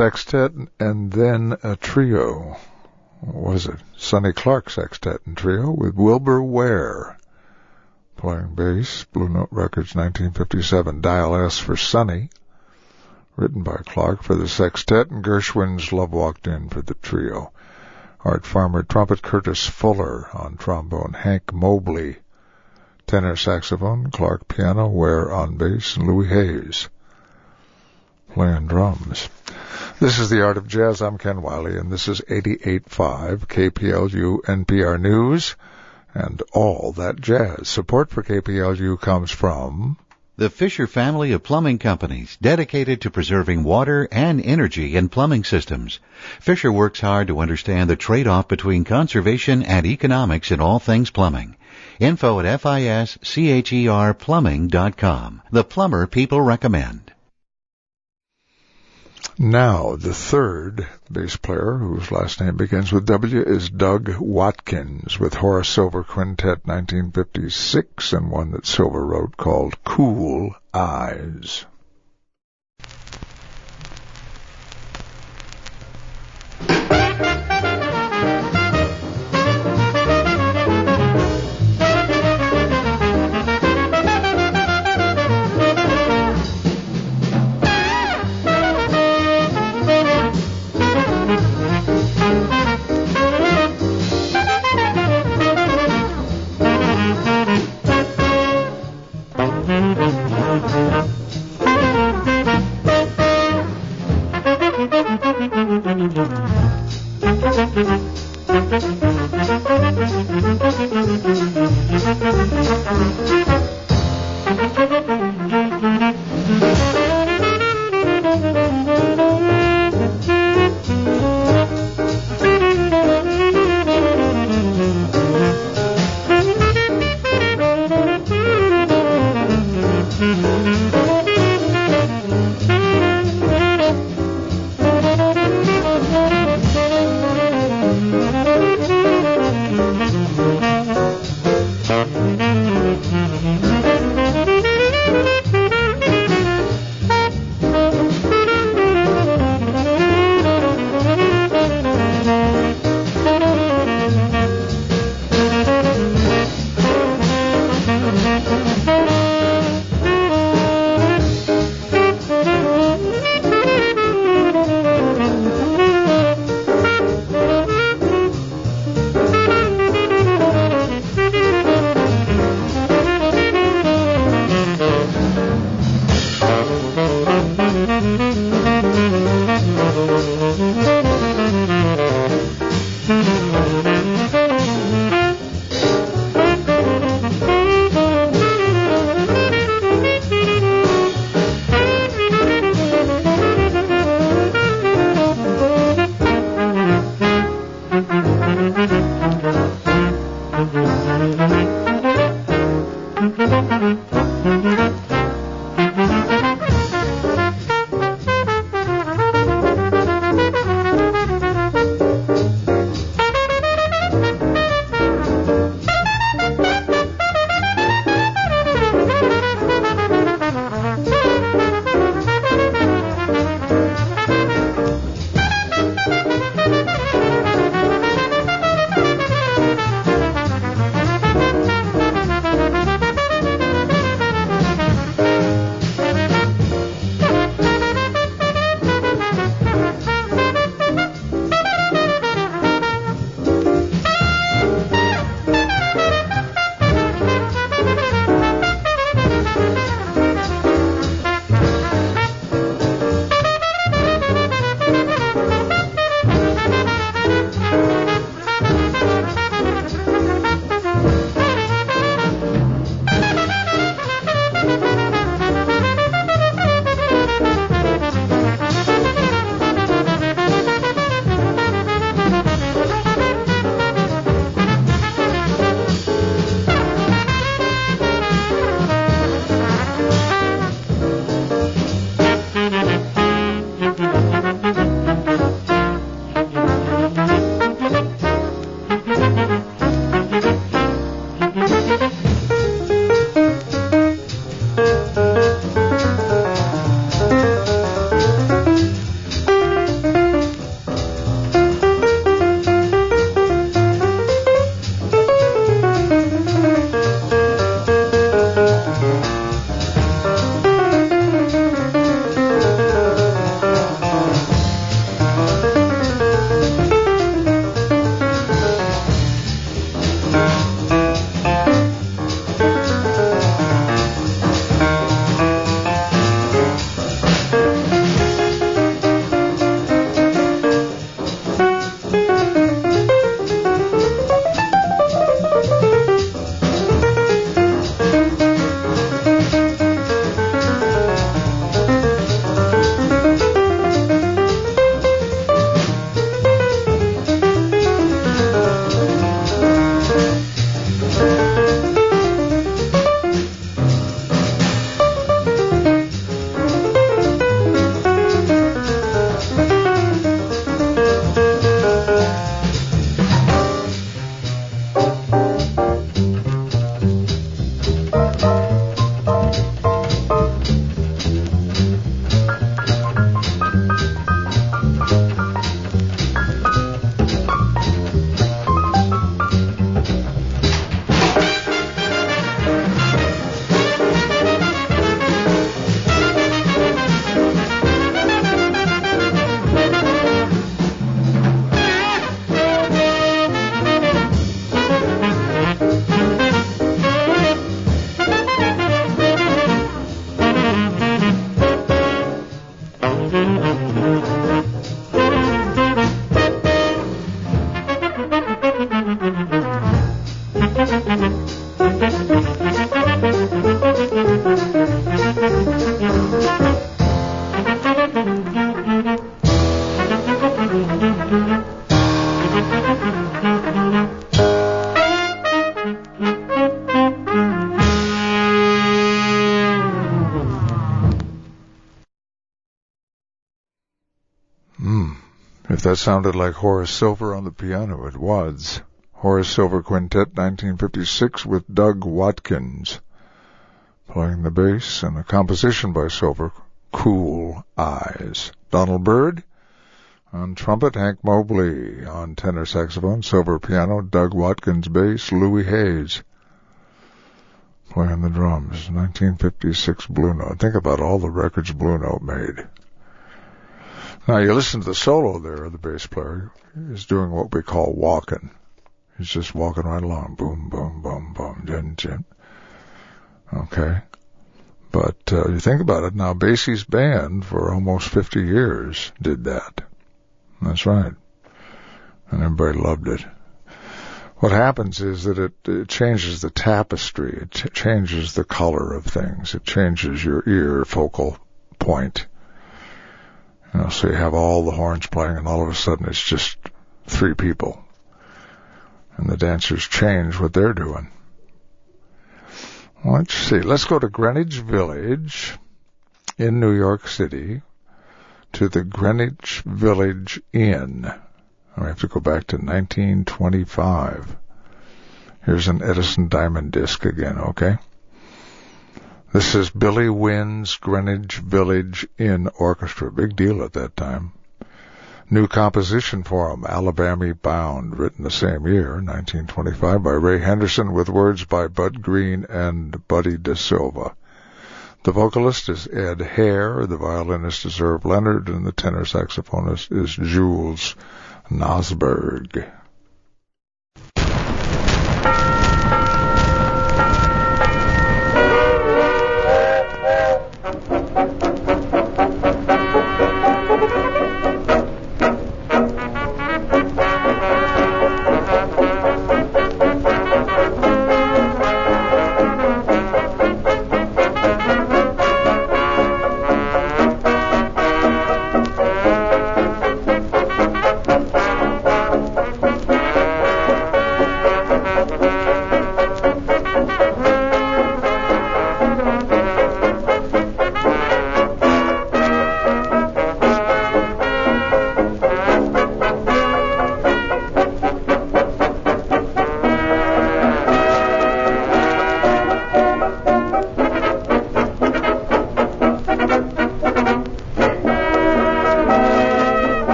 sextet and then a trio. What was it? Sonny Clark Sextet and Trio with Wilbur Ware playing bass. Blue Note Records, nineteen fifty-seven. Dial S for Sonny, written by Clark for the sextet, and Gershwin's Love Walked In for the trio. Art Farmer trumpet, Curtis Fuller on trombone, Hank Mobley tenor saxophone, Clark piano, Ware on bass, and Louis Hayes playing drums. This is The Art of Jazz. I'm Ken Wiley, and this is eighty-eight point five K P L U N P R News and All That Jazz. Support for K P L U comes from the Fisher family of plumbing companies dedicated to preserving water and energy in plumbing systems. Fisher works hard to understand the trade-off between conservation and economics in all things plumbing. Info at F I S C H E R plumbing dot com. The plumber people recommend. Now, the third bass player, whose last name begins with W, is Doug Watkins with Horace Silver Quintet, nineteen fifty-six, and one that Silver wrote called Cool Eyes. If that sounded like Horace Silver on the piano, it was. Horace Silver Quintet, nineteen fifty-six, with Doug Watkins playing the bass, and a composition by Silver, Cool Eyes. Donald Byrd on trumpet, Hank Mobley on tenor saxophone, Silver piano, Doug Watkins bass, Louis Hayes playing the drums. nineteen fifty-six Blue Note. Think about all the records Blue Note made. Now you listen to the solo there of the bass player. He's doing what we call walking. He's just walking right along. Boom, boom, boom, boom, dun, dun. Okay. But uh, you think about it now, Basie's band for almost fifty years did that. That's right. And everybody loved it. What happens is that it, it changes the tapestry. It ch- changes the color of things. It changes your ear focal point. You know, so you have all the horns playing, and all of a sudden it's just three people. And the dancers change what they're doing. Let's see. Let's go to Greenwich Village in New York City to the Greenwich Village Inn. I have to go back to nineteen twenty-five. Here's an Edison Diamond disc again, okay? This is Billy Wynn's Greenwich Village Inn Orchestra. Big deal at that time. New composition for him, Alabama Bound, written the same year, nineteen twenty-five, by Ray Henderson, with words by Bud Green and Buddy DeSilva. The vocalist is Ed Hare, the violinist is Irv Leonard, and the tenor saxophonist is Jules Nosberg.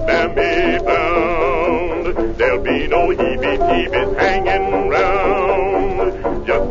There'll be no heebie-jeebies hanging round.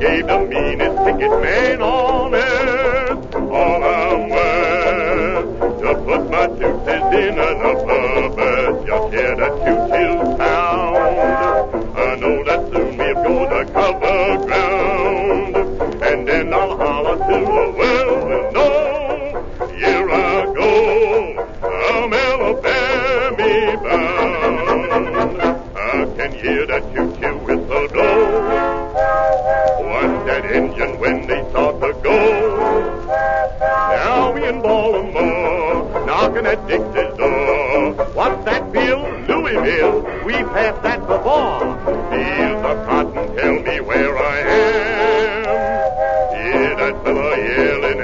gave the meanest ticket man on earth all I'm worth to put my two cents in another berth. Just hear the choo-choo sound. I know that soon we'll go to cover ground, and then I'll holler to the world to know. Here I go, I'm Alabama bound. I can hear that choo-choo whistle blow. Watch that engine when they start to go. Now we in Baltimore, knocking at Dixie's door. What's that, Bill? Louisville. We passed that before. Fields of cotton tell me where I am. Hear that fella yelling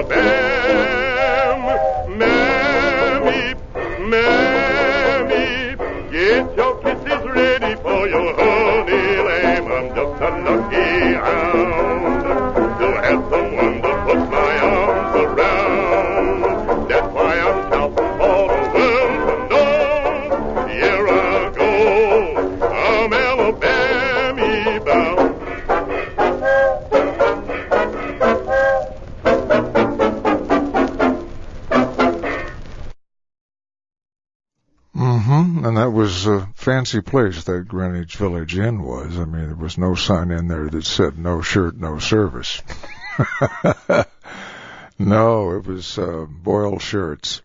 Alabama. Mammy, Mammy, get your kisses ready for your honey lamb. I'm just a lucky hound to have someone to put my arms around. That's why I'm shouting for the world to know. Here I go, I'm Alabama bound. Mm-hmm. And that was a fancy place, that Greenwich Village Inn was. I mean, there was no sign in there that said no shirt, no service. No, it was uh, boiled shirts.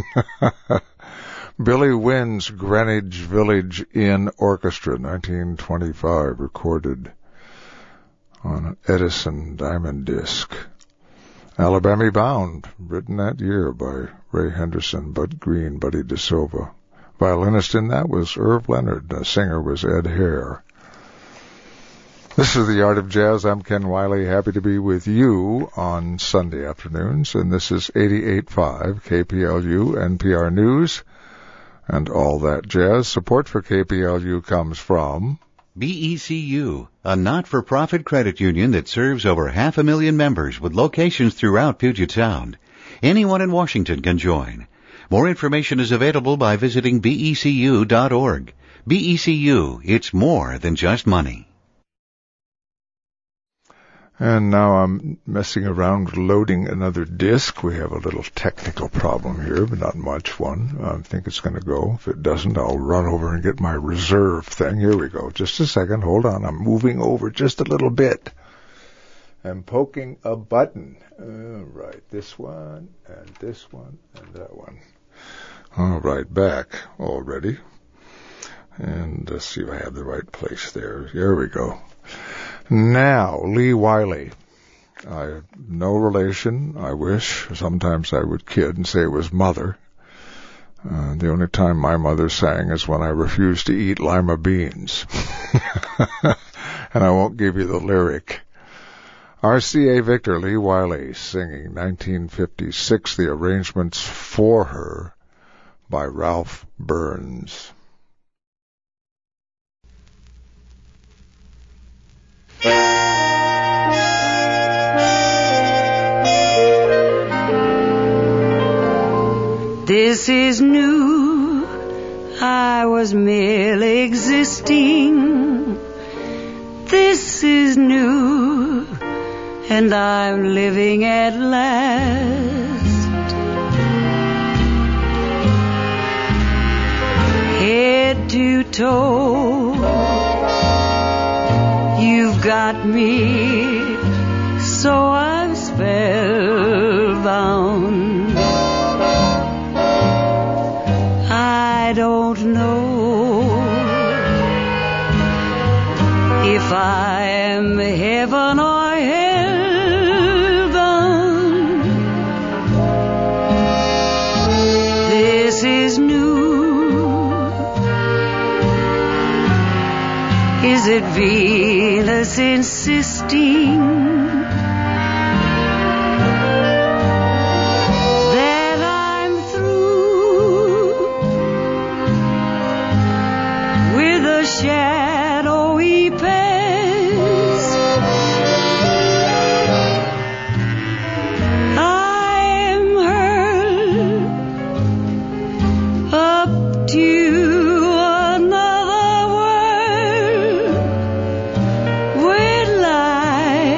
Billy Wynn's Greenwich Village Inn Orchestra, nineteen twenty-five, recorded on an Edison diamond disc. Alabama Bound, written that year by Ray Henderson, Bud Green, Buddy DeSilva. Violinist in that was Irv Leonard. The singer was Ed Hare. This is The Art of Jazz. I'm Ken Wiley, happy to be with you on Sunday afternoons, and this is eighty-eight point five K P L U, N P R News, and all that jazz. Support for K P L U comes from B E C U, a not-for-profit credit union that serves over half a million members with locations throughout Puget Sound. Anyone in Washington can join. More information is available by visiting B E C U dot org. B E C U, it's more than just money. And now I'm messing around with loading another disc. We have a little technical problem here, but not much one. I think it's going to go. If it doesn't, I'll run over and get my reserve thing. Here we go. Just a second. Hold on. I'm moving over just a little bit. I'm poking a button. All right. This one, and this one, and that one. All right. Back already. And let's see if I have the right place there. Here we go. Now, Lee Wiley. I have no relation, I wish. Sometimes I would kid and say it was mother. Uh, the only time my mother sang is when I refused to eat lima beans. And I won't give you the lyric. R C A Victor, Lee Wiley, singing nineteen fifty-six, the arrangements for her by Ralph Burns. This is new, I was merely existing. This is new, and I'm living at last. Head to toe, you've got me, so I'm spellbound. I don't know if I am heaven or hell bound. This is new. Is it Venus insisting shadowy past? I am hurled up to another world where life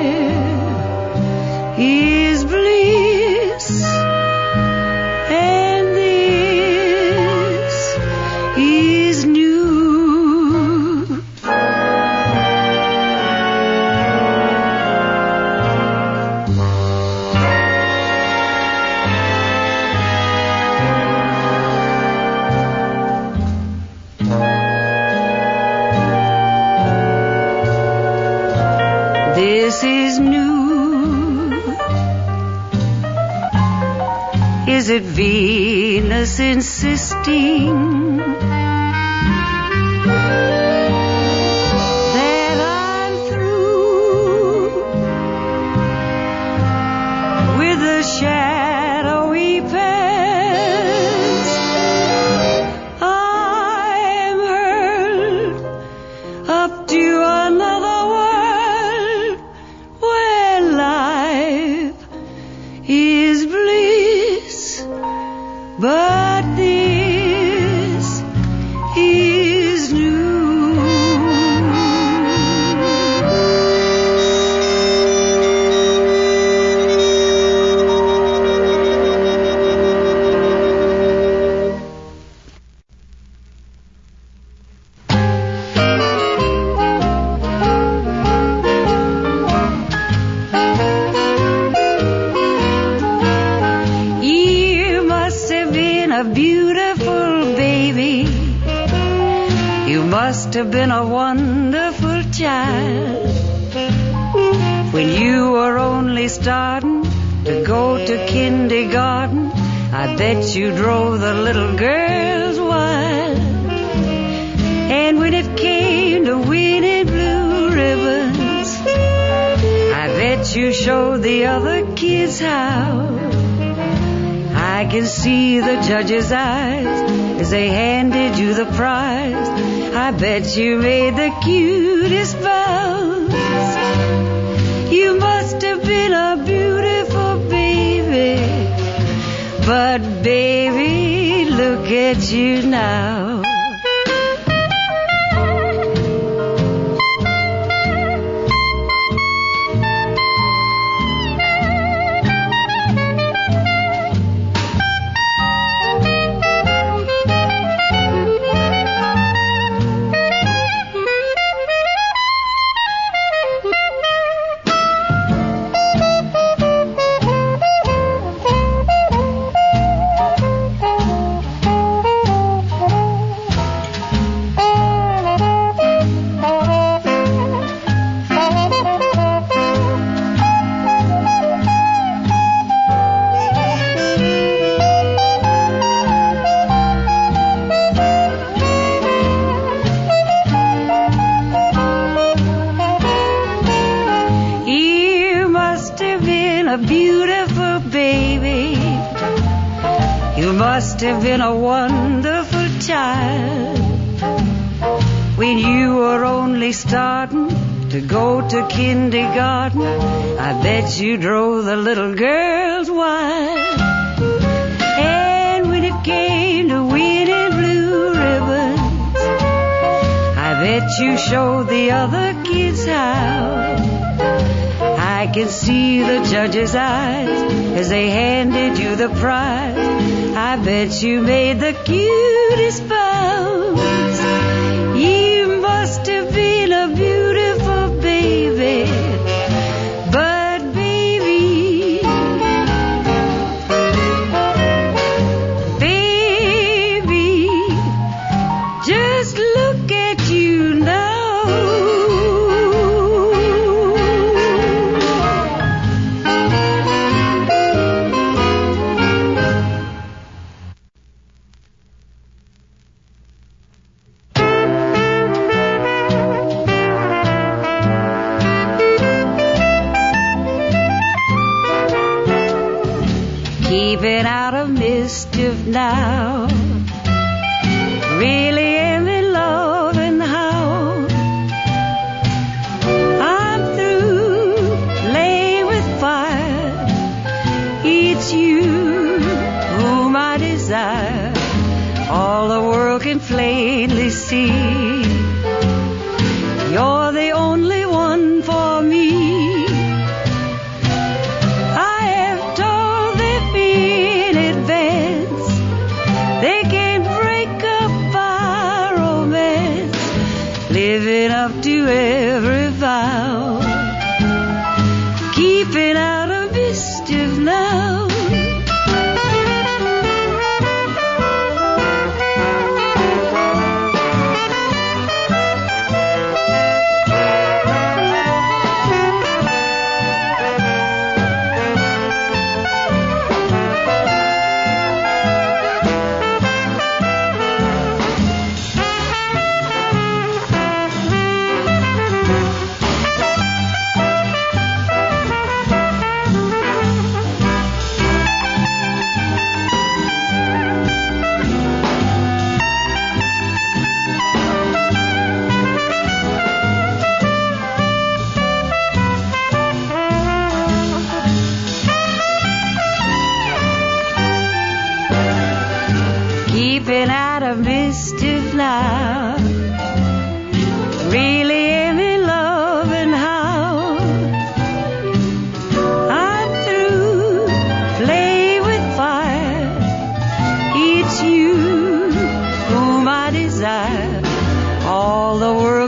you? Is it Venus insisting that I'm through with the shadowy past? I'm hurled up to another world where life is bliss, but this is new. You must have been a beautiful baby. You must have been a wonderful child when you were only starting to go to kindergarten. I bet you drove the little girls wild. And when it came to winning blue ribbons, I bet you showed the other kids how. I can see the judge's eyes as they handed you the prize. I bet you made the cutest bows. You must have been a beautiful baby, but baby, look at you now. You must have been a beautiful baby. You must have been a wonderful child when you were only starting to go to kindergarten. I bet you drove the little girls wild. And when it came to winning blue ribbons, I bet you showed the other kids how. I can see the judge's eyes as they handed you the prize. I bet you made the cutest bows. You must have been a beautiful baby, but baby, baby, just look at you now. Keeping out of mischief now. Really am in love and how. I'm through playing with fire. It's you whom I desire. All the world can plainly see. You're the only one for me. Living up to every vow, keeping out of mischief now.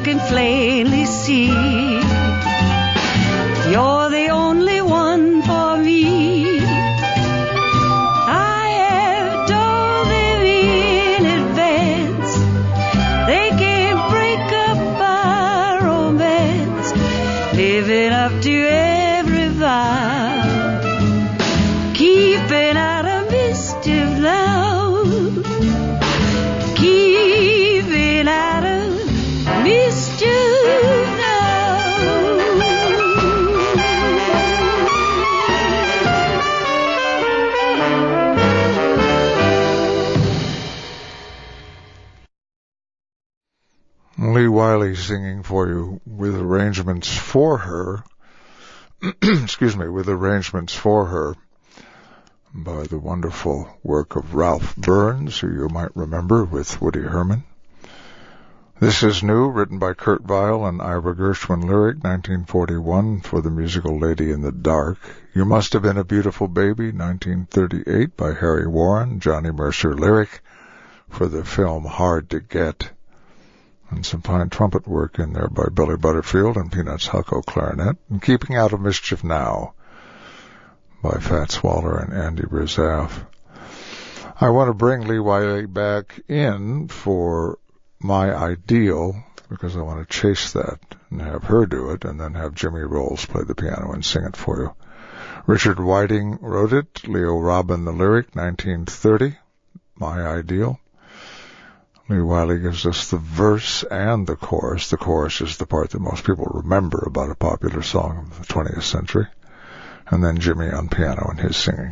can plainly see. You're the only one for me. I have told them in advance they can't break up our romance, living up to every vow, keeping out of mischief now, keeping out of mischief now. Lee Wiley singing for you with arrangements for her, excuse me, with arrangements for her by the wonderful work of Ralph Burns, who you might remember with Woody Herman. This is new, written by Kurt Weill and Ira Gershwin lyric, nineteen forty-one, for the musical Lady in the Dark. You Must Have Been a Beautiful Baby, nineteen thirty-eight, by Harry Warren, Johnny Mercer lyric, for the film Hard to Get. And some fine trumpet work in there by Billy Butterfield and Peanuts Hucko clarinet. And Keeping Out of Mischief Now by Fats Waller and Andy Rizaf. I want to bring Lee Wiley back in for My Ideal, because I want to chase that and have her do it, and then have Jimmy Rolls play the piano and sing it for you. Richard Whiting wrote it, Leo Robin the lyric, nineteen thirty, My Ideal. Lee Wiley gives us the verse and the chorus. The chorus is the part that most people remember about a popular song of the twentieth century. And then Jimmy on piano and his singing.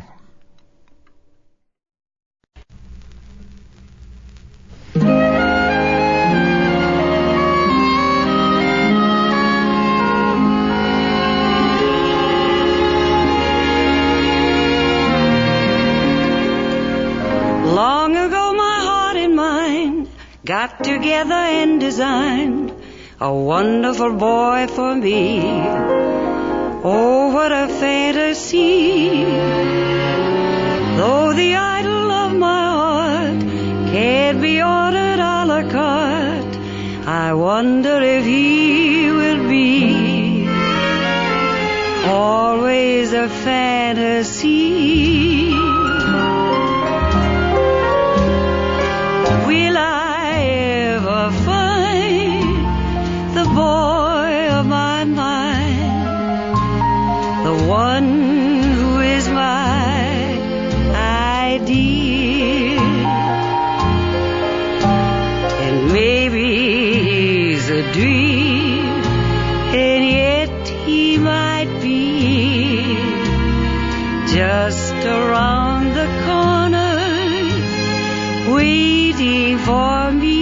Long ago my heart and mind got together and designed a wonderful boy for me. Oh, what a fantasy. Though the idol of my heart can't be ordered a la carte, I wonder if he will be always a fantasy. Will I ever find the boy of my mind, the one who is my ideal? And maybe he's a dream, and yet he might be just around the corner, waiting for me.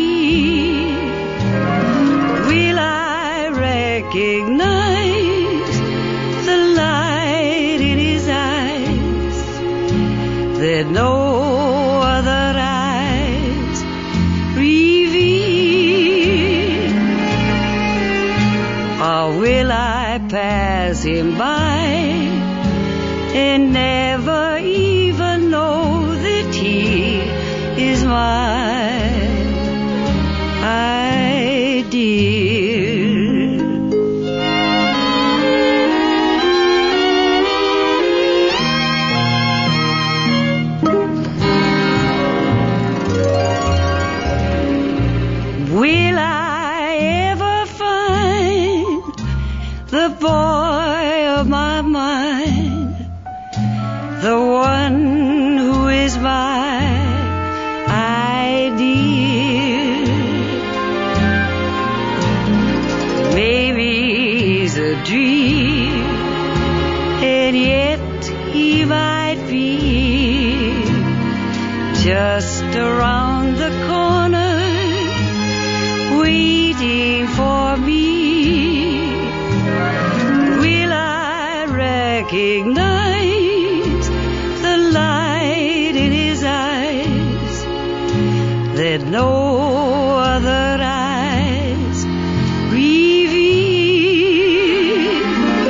Will I recognize the light in his eyes that no other eyes reveal? Or will I pass him by and never even know that he is my ideal? Will I ever find the boy of my mind, the one who is my ideal? Maybe he's a dream, and yet he might be just around the corner, waiting for me. Will I recognize the light in his eyes that no other eyes reveal?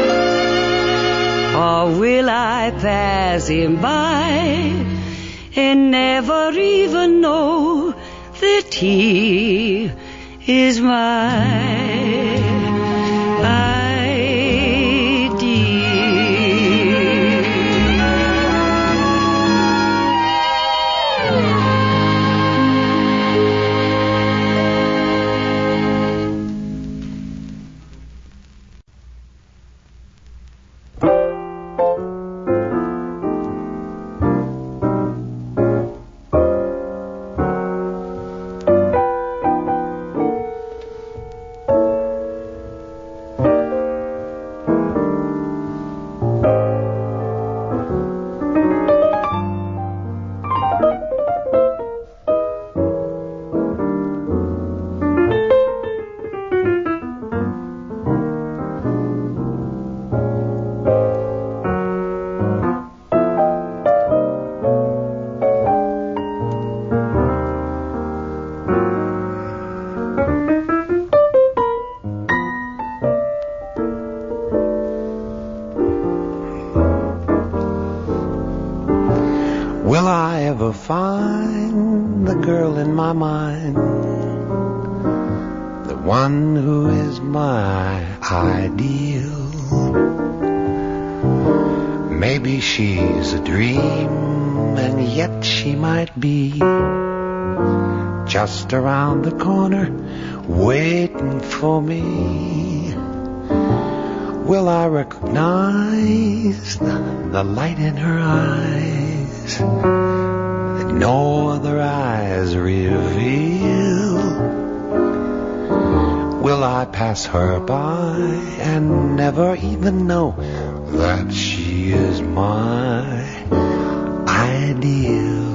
Or will I pass him by and never even know that he is my Will I ever find the girl in my mind, the one who is my ideal? Maybe she's a dream, and yet she might be just around the corner, waiting for me. Will I recognize the, the light in her eyes that no other eyes reveal? Will I pass her by and never even know that she is my ideal?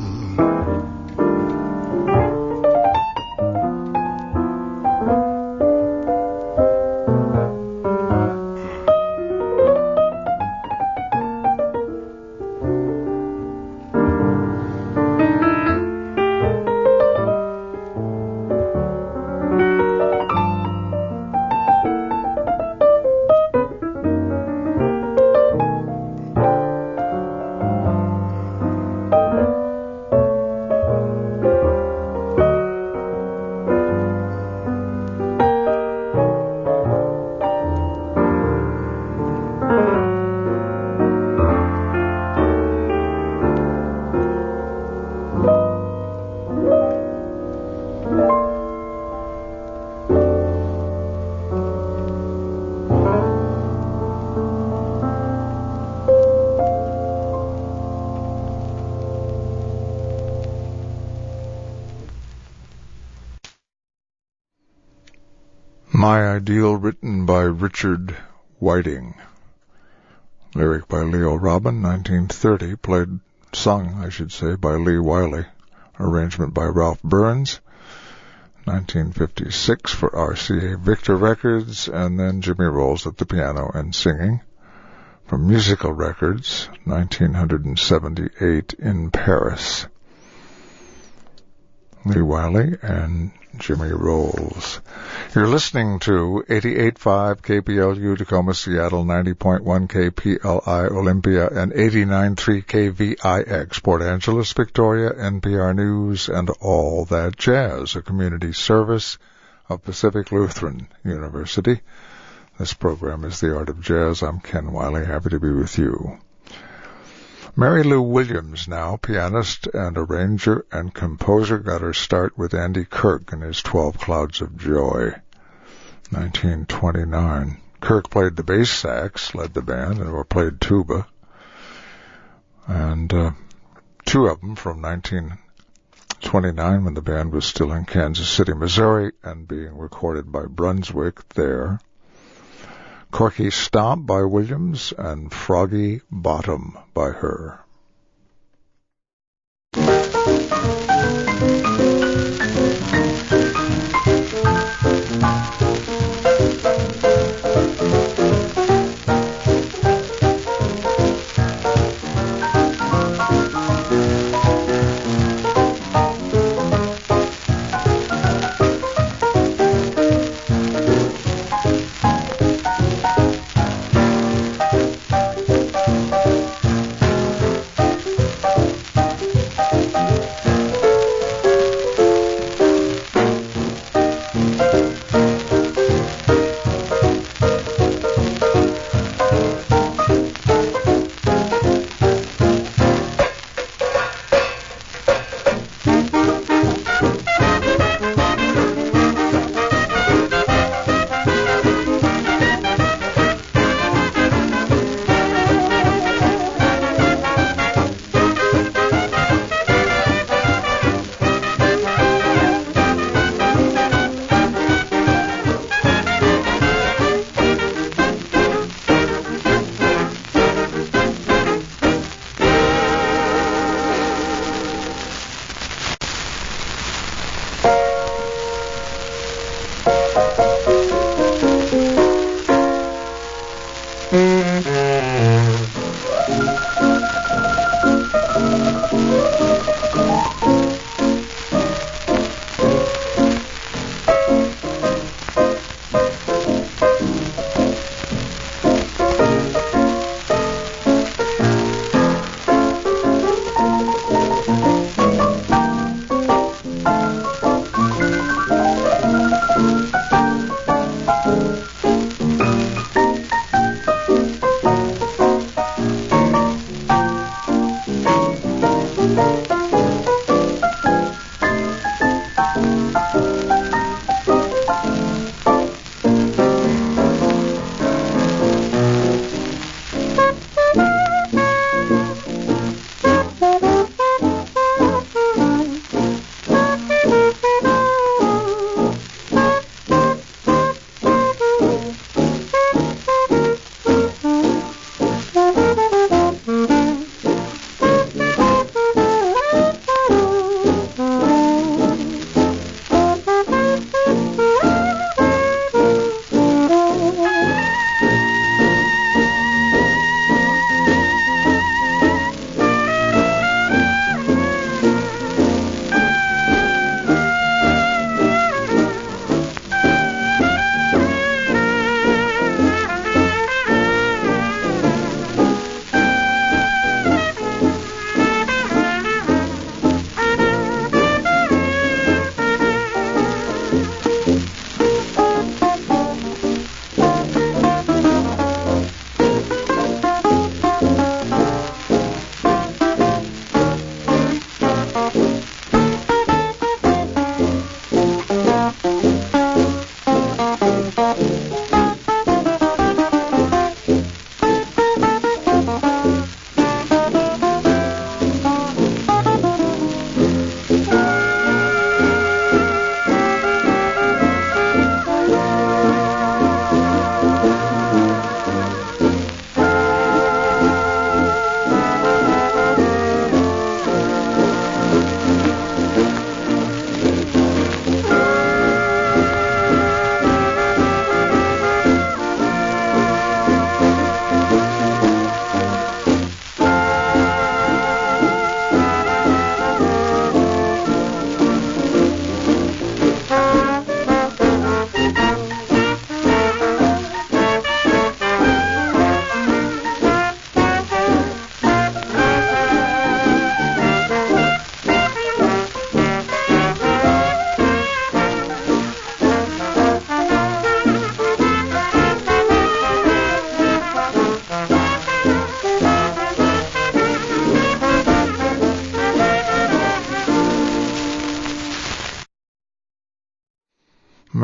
My Ideal, written by Richard Whiting. Lyric by Leo Robin, nineteen thirty. Played, sung, I should say, by Lee Wiley. Arrangement by Ralph Burns. nineteen fifty-six for R C A Victor Records, and then Jimmy Rolls at the piano and singing. From Musical Records, nineteen seventy-eight in Paris. Lee Wiley and Jimmy Rolls. You're listening to eighty-eight point five K P L U Tacoma, Seattle, ninety point one K P L I Olympia, and eighty-nine point three K V I X Port Angeles, Victoria, N P R News, and All That Jazz, a community service of Pacific Lutheran University. This program is The Art of Jazz. I'm Ken Wiley, happy to be with you. Mary Lou Williams now, pianist and arranger and composer, got her start with Andy Kirk and his Twelve Clouds of Joy, nineteen twenty-nine. Kirk played the bass sax, led the band, and or played tuba. And uh, two of them from nineteen twenty-nine, when the band was still in Kansas City, Missouri, and being recorded by Brunswick there. Corky Stomp by Williams and Froggy Bottom by her.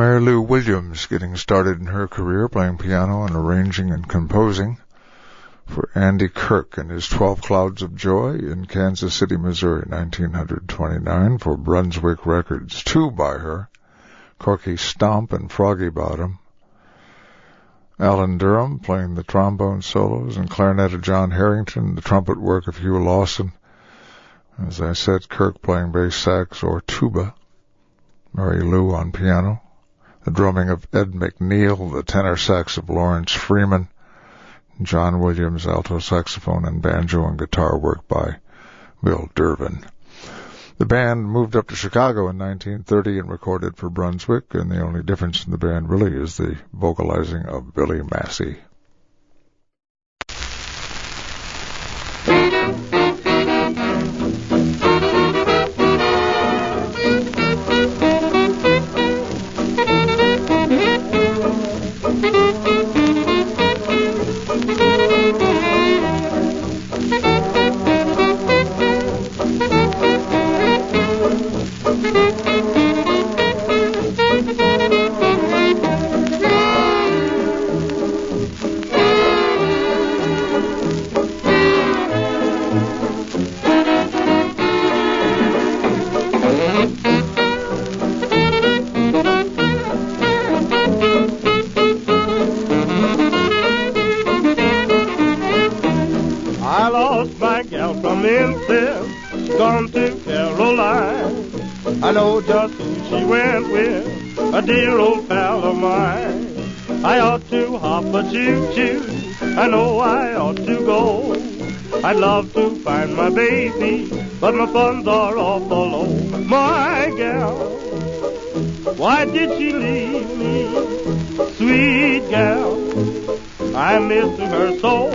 Mary Lou Williams getting started in her career playing piano and arranging and composing for Andy Kirk and his Twelve Clouds of Joy in Kansas City, Missouri, nineteen twenty-nine for Brunswick Records. Two by her, Corky Stomp and Froggy Bottom. Alan Durham playing the trombone solos and clarinet of John Harrington, the trumpet work of Hugh Lawson. As I said, Kirk playing bass sax or tuba. Mary Lou on piano. The drumming of Ed McNeil, the tenor sax of Lawrence Freeman. John Williams, alto saxophone and banjo and guitar work by Bill Durbin. The band moved up to Chicago in nineteen thirty and recorded for Brunswick, and the only difference in the band really is the vocalizing of Billy Massey. I know just who she went with, a dear old pal of mine. I ought to hop a choo-choo, I know I ought to go. I'd love to find my baby, but my funds are awful low. My gal, why did she leave me? Sweet gal, I miss her so.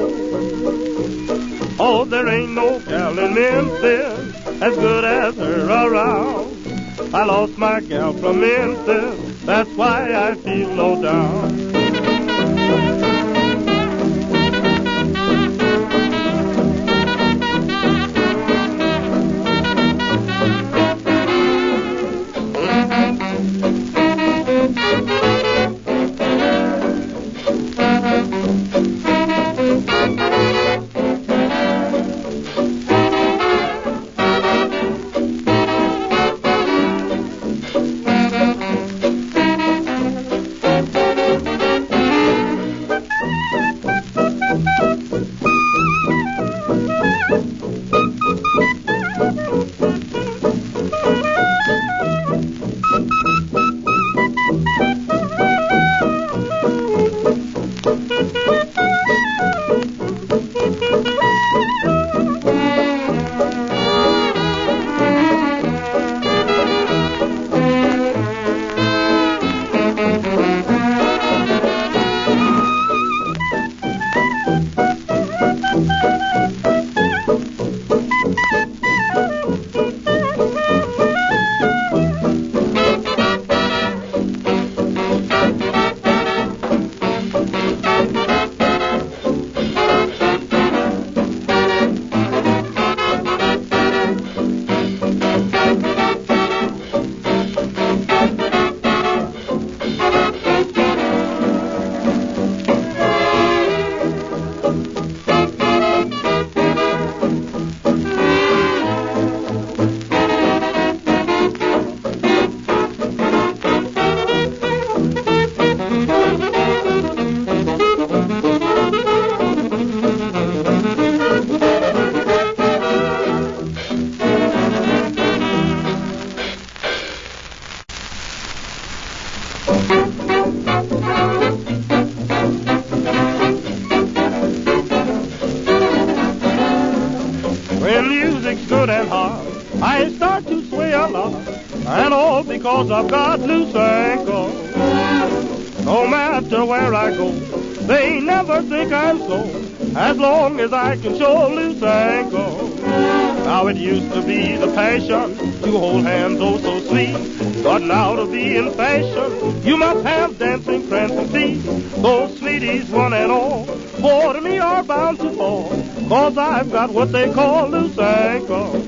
Oh, there ain't no gal in Memphis as good as her around. I lost my gal from Memphis, that's why I feel low down. Because I've got loose ankles. No matter where I go, they never think I'm so, as long as I can show loose ankles. Now it used to be the passion to hold hands oh so sweet, but now to be in fashion, you must have dancing, prancing feet. Those sweeties, one and all, for to me are bound to fall, cause I've got what they call loose ankles.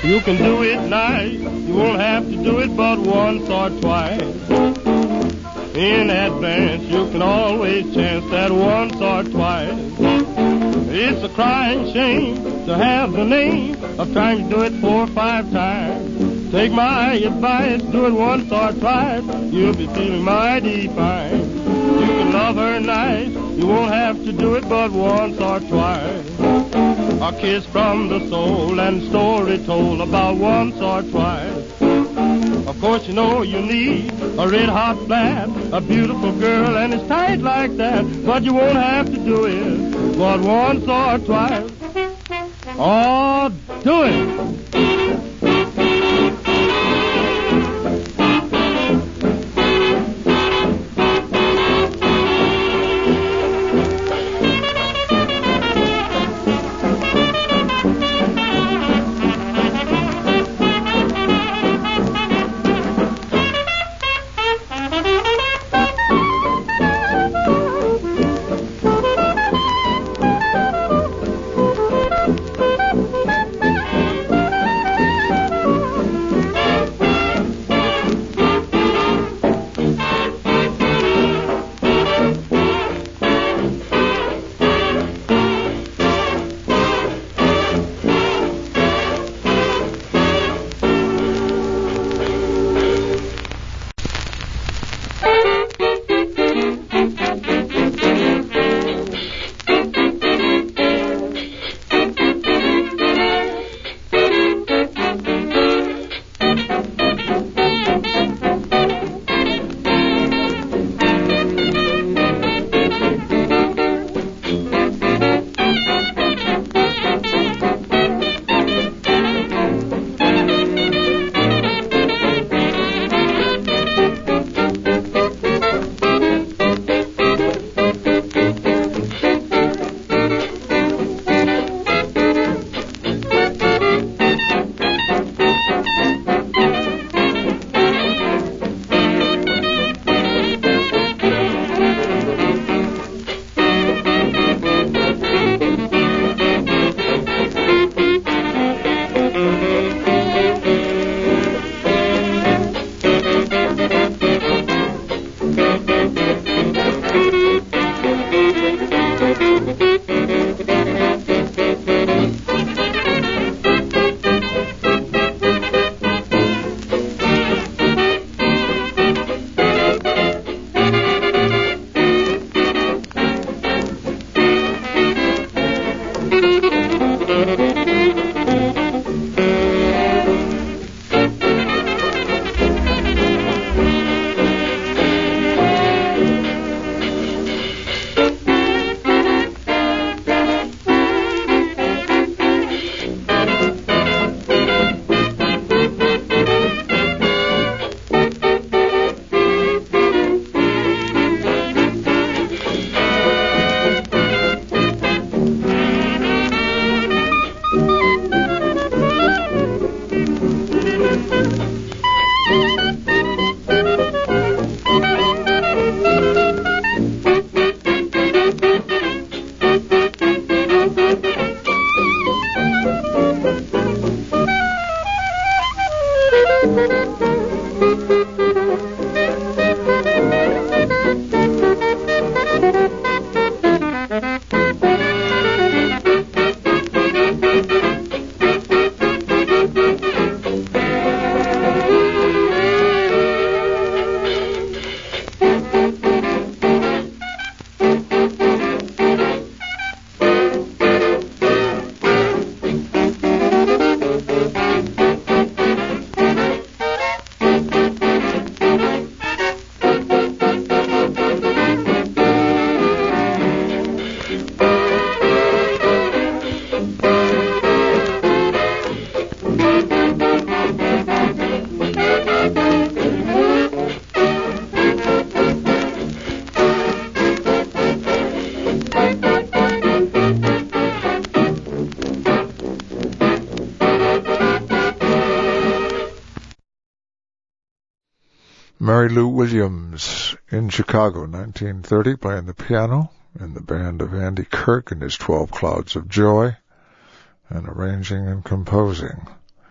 You can do it nice, you won't have to do it but once or twice. In advance, you can always chance that once or twice. It's a crying shame to have the name of trying to do it four or five times. Take my advice, do it once or twice, you'll be feeling mighty fine. You can love her nice, you won't have to do it but once or twice. A kiss from the soul and a story told about once or twice. Of course you know you need a red-hot flat, a beautiful girl, and it's tight like that. But you won't have to do it but once or twice. Oh, do it! Mary Lou Williams in Chicago, nineteen thirty, playing the piano in the band of Andy Kirk and his Twelve Clouds of Joy, and arranging and composing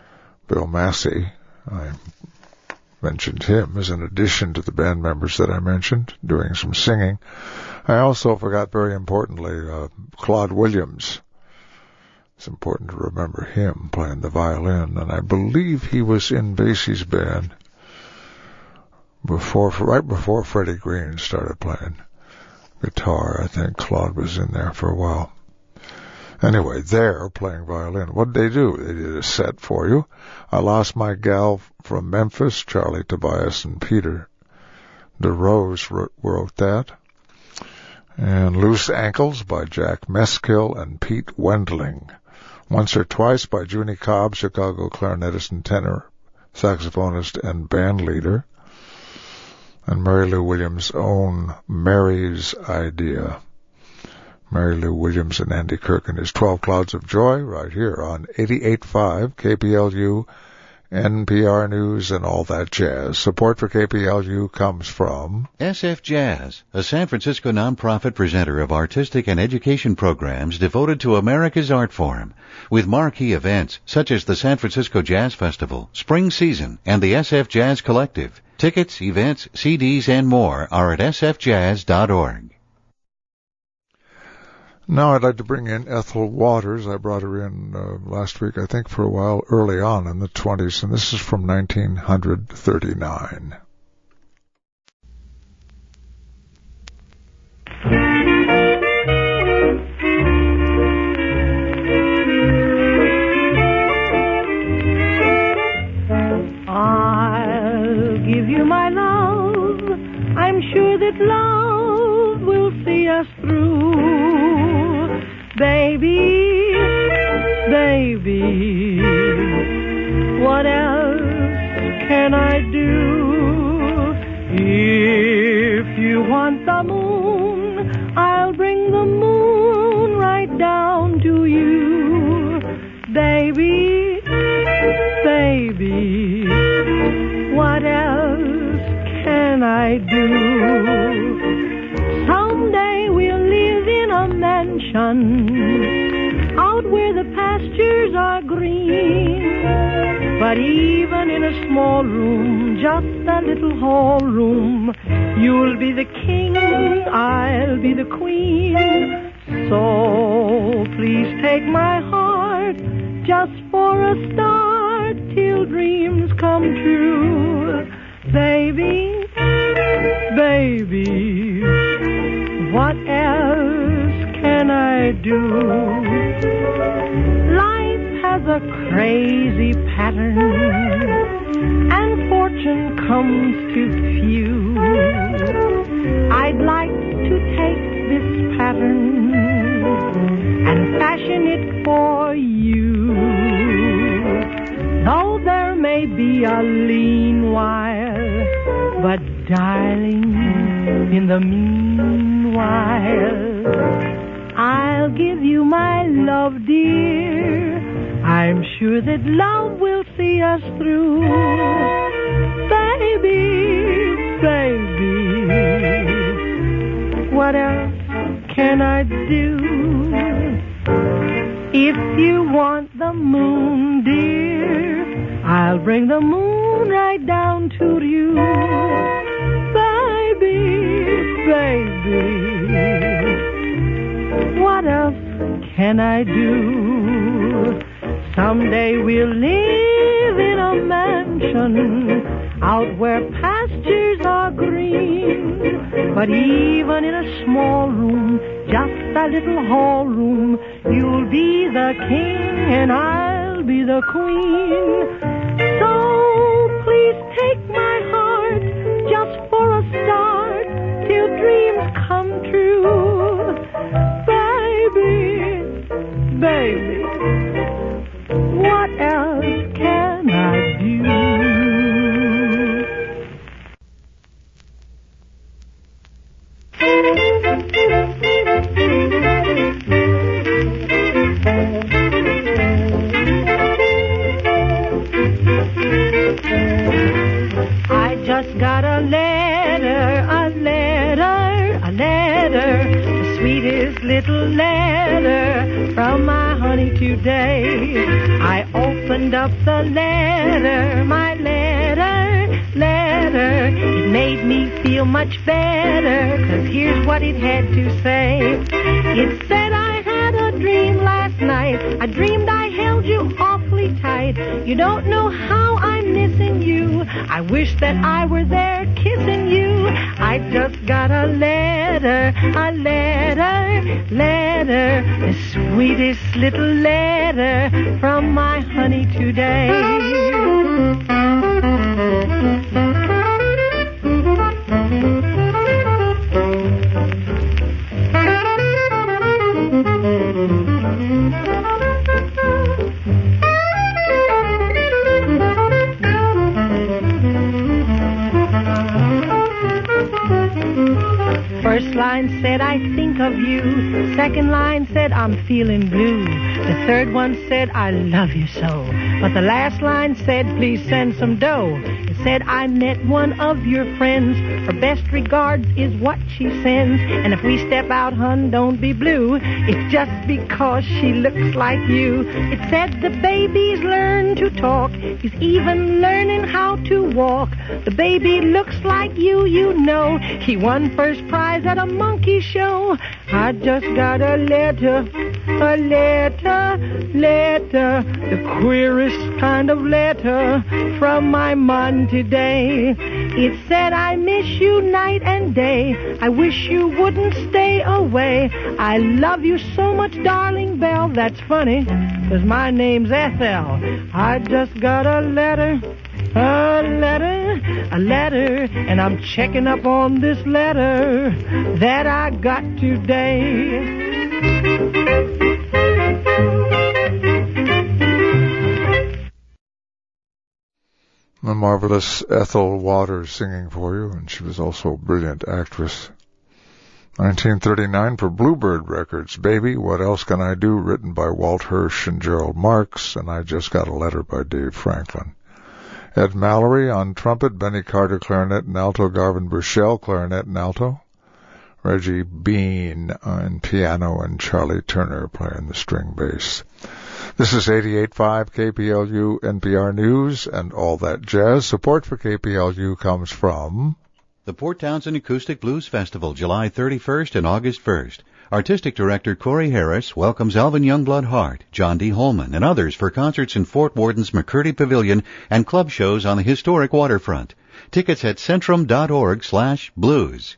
Bill Massey. I mentioned him as an addition to the band members that I mentioned, doing some singing. I also forgot, very importantly, uh, Claude Williams. It's important to remember him playing the violin, and I believe he was in Basie's band before, right before Freddie Green started playing guitar. I think Claude was in there for a while. Anyway, they're playing violin. What did they do? They did a set for you. I Lost My Gal from Memphis. Charlie Tobias and Peter DeRose wrote, wrote that. And Loose Ankles by Jack Meskill and Pete Wendling. Once or Twice by Junie Cobb, Chicago clarinetist and tenor, saxophonist and band leader. And Mary Lou Williams' own Mary's Idea. Mary Lou Williams and Andy Kirk and his twelve Clouds of Joy right here on eighty-eight point five K P L U, N P R News, and all that jazz. Support for K P L U comes from S F Jazz, a San Francisco nonprofit presenter of artistic and education programs devoted to America's art form, with marquee events such as the San Francisco Jazz Festival, Spring Season, and the S F Jazz Collective. Tickets, events, C Ds, and more are at s f jazz dot org. Now I'd like to bring in Ethel Waters. I brought her in uh, last week, I think, for a while, early on in the twenties, and this is from nineteen thirty-nine. I'll give you my love. I'm sure that love will see us through. Baby, baby, what else can I do? If you want the moon, I'll bring the moon right down to you. Baby, baby, what else can I do? Someday we'll live in a mansion out where the pastures are green. But even in a small room, just a little hall room, you'll be the king, I'll be the queen. So please take my heart just for a start till dreams come true. Baby, baby, what else can I do? Life has a crazy pattern, and fortune comes to few. I'd like to take this pattern and fashion it for you. Though there may be a lean while, but darling, in the meanwhile, I'll give you my love, dear. I'm sure that love will see us through. Baby, baby, what else can I do? If you want the moon, dear, I'll bring the moon right down to you. Baby, baby, what else can I do? Someday we'll live in a mansion out where pastures are green. But even in a small room, just a little hall room, you'll be the king and I'll be the queen. So please take my heart just for a start till dreams come true. Baby, baby, what else can I do? I just got a letter, a letter, a letter, the sweetest little letter from my honey today. I opened opened up the letter, my letter, letter. It made me feel much better, 'cause here's what it had to say. It said, I had a dream last night. I dreamed I held you awfully tight. You don't know how I'm missing you. I wish that I were there kissing you. I just got a letter, a letter, letter, the sweetest little letter from my honey today. First line said, I think of you. Second line said, I'm feeling blue. The third one said, I love you so. But the last line said, please send some dough. It said, I met one of your friends. Her best regards is what she sends. And if we step out, hun, don't be blue. It's just because she looks like you. It said the baby's learned to talk. He's even learning how to walk. The baby looks like you, you know. He won first prize at a monkey show. I just got a letter, a letter, letter, the queerest kind of letter from my man today. It said, I miss you night and day. I wish you wouldn't stay away. I love you so much, darling Belle. That's funny, 'cause my name's Ethel. I just got a letter, a letter, a letter, and I'm checking up on this letter that I got today. The marvelous Ethel Waters singing for you, and she was also a brilliant actress. nineteen thirty-nine for Bluebird Records, Baby, What Else Can I Do, written by Walt Hirsch and Gerald Marks, and I Just Got a Letter by Dave Franklin. Ed Mallory on trumpet, Benny Carter clarinet and alto, Garvin Burchell clarinet and alto, Reggie Bean on piano, and Charlie Turner playing the string bass. This is eighty-eight point five K P L U N P R News and All That Jazz. Support for K P L U comes from the Port Townsend Acoustic Blues Festival, July thirty-first and August first. Artistic Director Corey Harris welcomes Alvin Youngblood Hart, John D. Holman, and others for concerts in Fort Worden's McCurdy Pavilion and club shows on the historic waterfront. Tickets at centrum.org slash blues.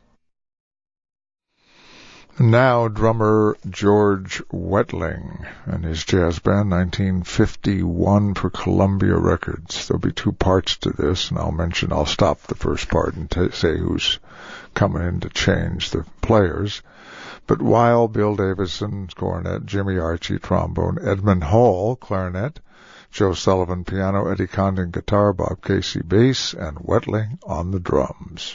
Now drummer George Wetling and his jazz band, nineteen fifty-one for Columbia Records. There'll be two parts to this, and I'll mention, I'll stop the first part and t- say who's coming in to change the players. But Weil, Bill Davison, cornet, Jimmy Archie, trombone, Edmund Hall, clarinet, Joe Sullivan, piano, Eddie Condon, guitar, Bob Casey, bass, and Wetling on the drums.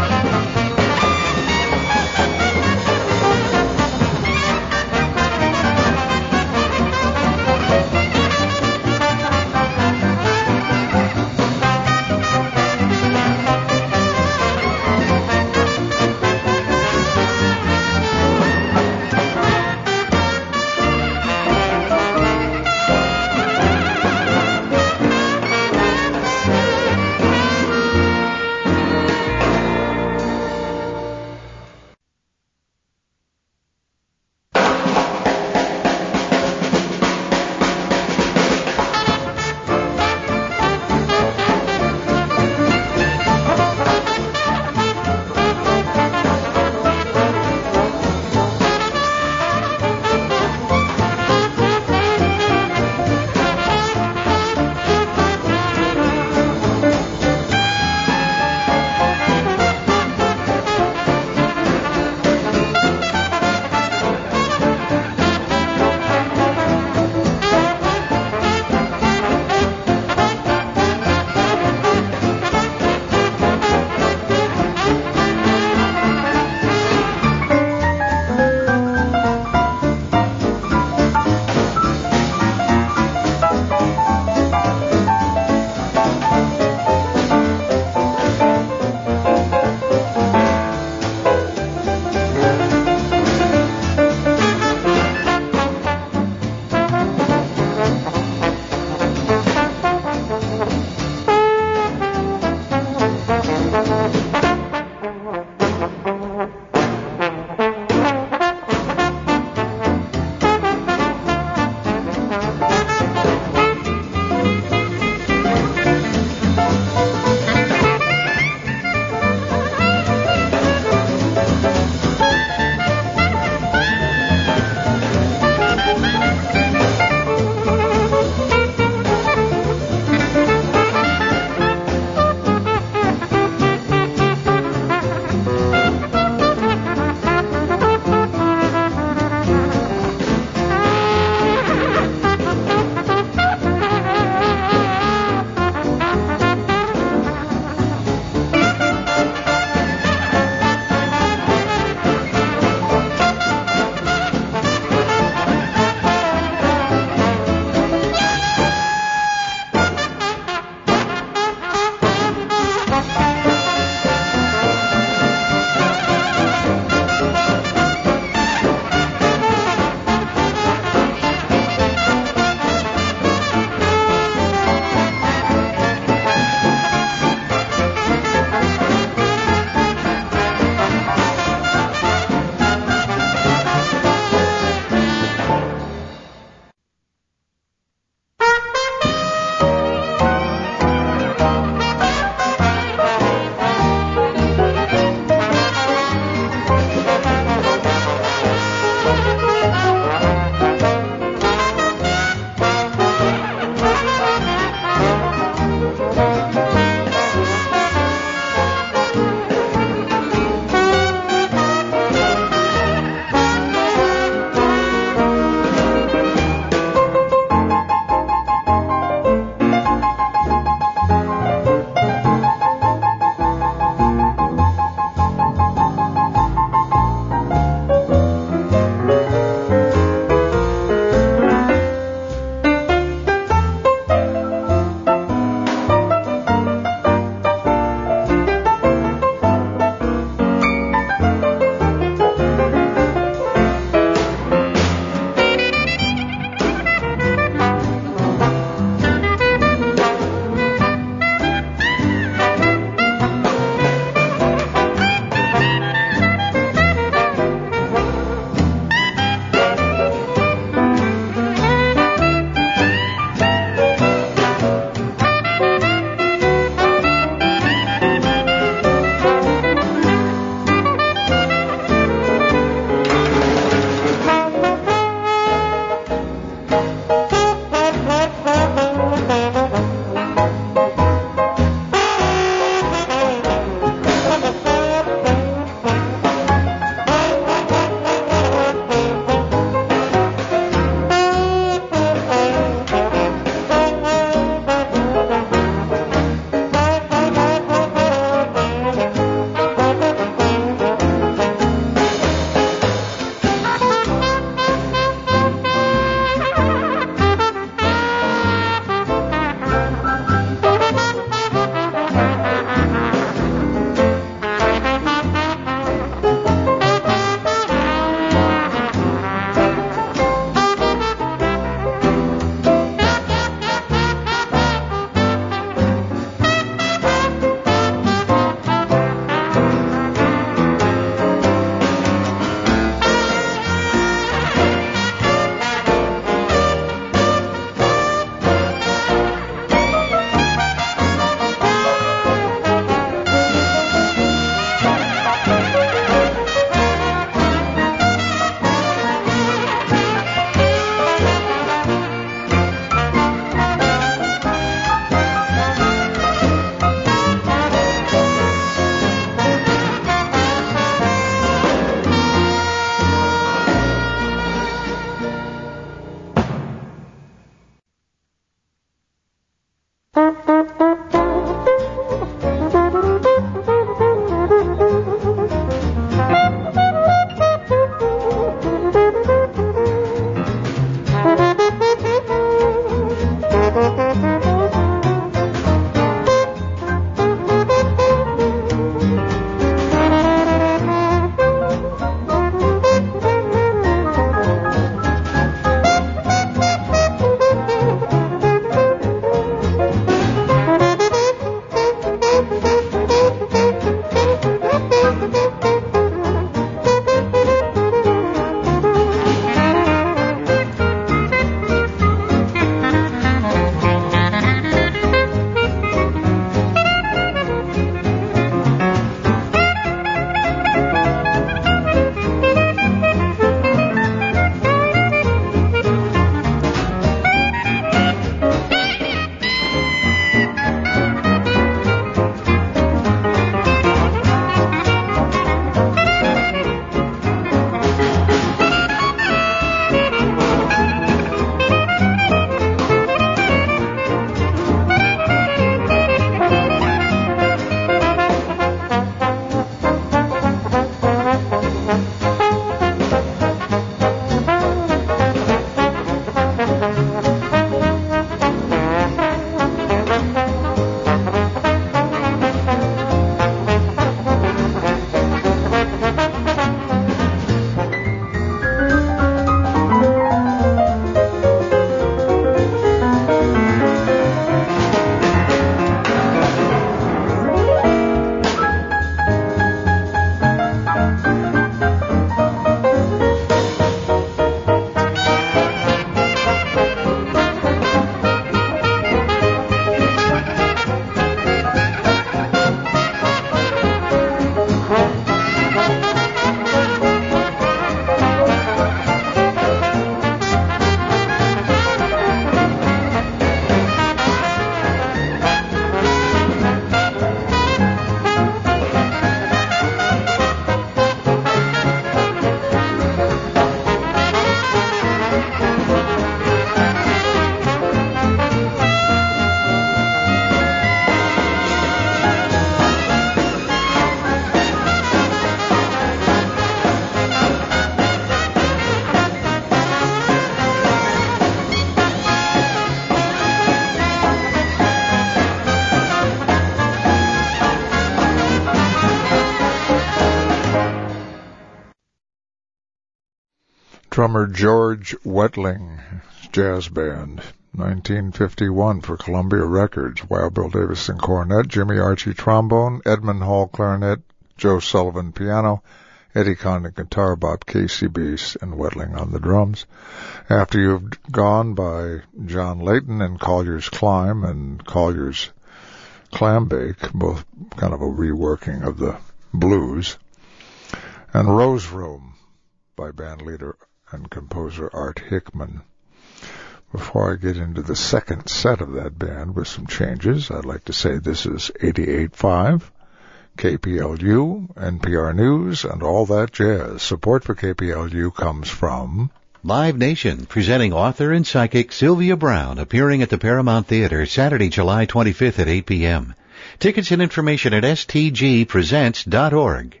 drummer George Wetling Jazz Band, nineteen fifty-one for Columbia Records. Wild Bill Davison cornet, Jimmy Archie trombone, Edmund Hall clarinet, Joe Sullivan piano, Eddie Condon guitar, Bob Casey bass, and Wetling on the drums. After You've Gone by John Layton and Collier's Climb and Collier's Clambake, both kind of a reworking of the blues. And Rose Room by bandleader and composer Art Hickman. Before I get into the second set of that band with some changes, I'd like to say this is eighty-eight point five K P L U, N P R News, and all that jazz. Support for K P L U comes from Live Nation, presenting author and psychic Sylvia Brown, appearing at the Paramount Theater Saturday, July twenty-fifth at eight p.m. Tickets and information at s t g presents dot org.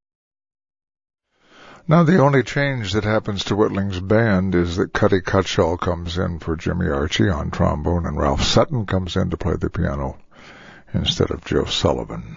Now, the only change that happens to Wetling's band is that Cuddy Cutshall comes in for Jimmy Archie on trombone, and Ralph Sutton comes in to play the piano instead of Joe Sullivan.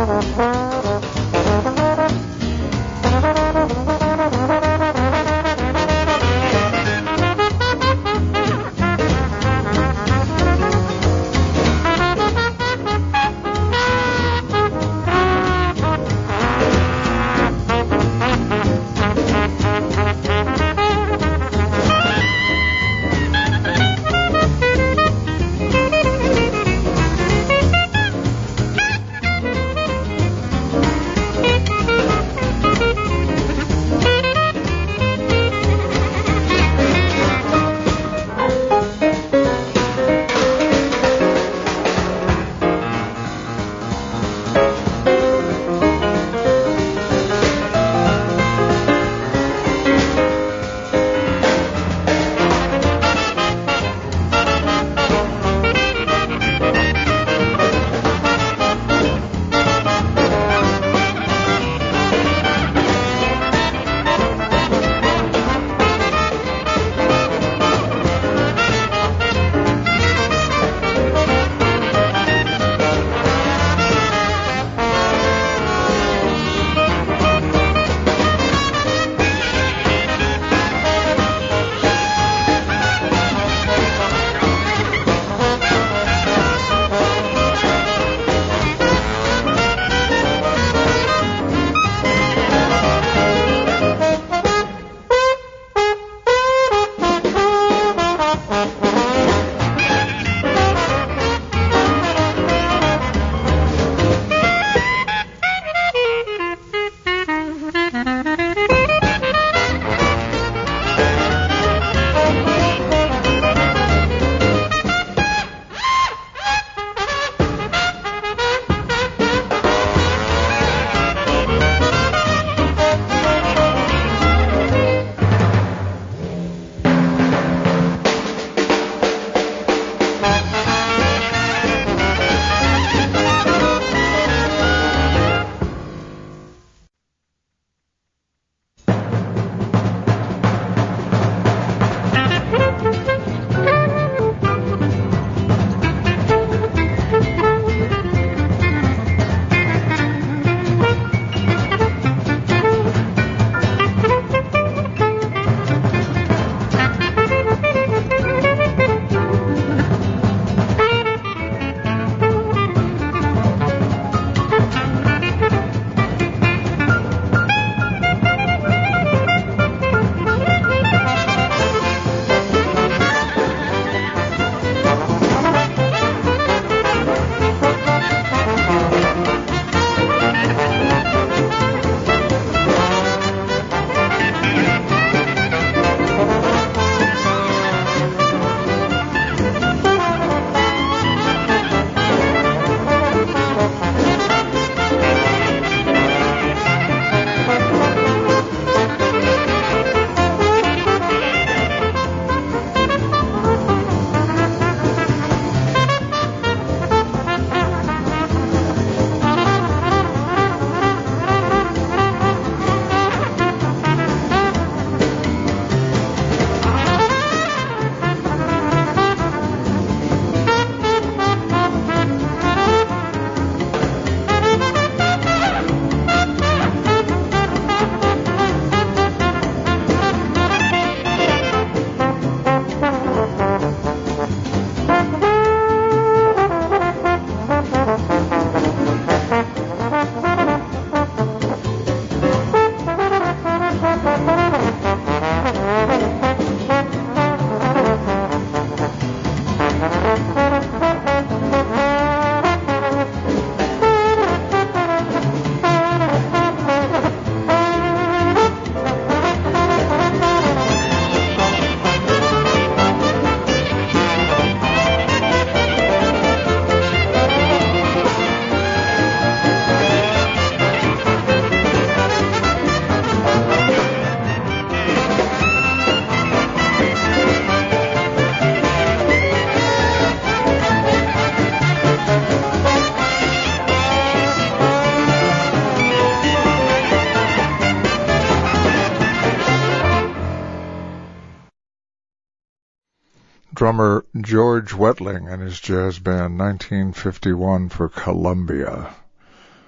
drummer George Wettling and his jazz band nineteen fifty-one for Columbia.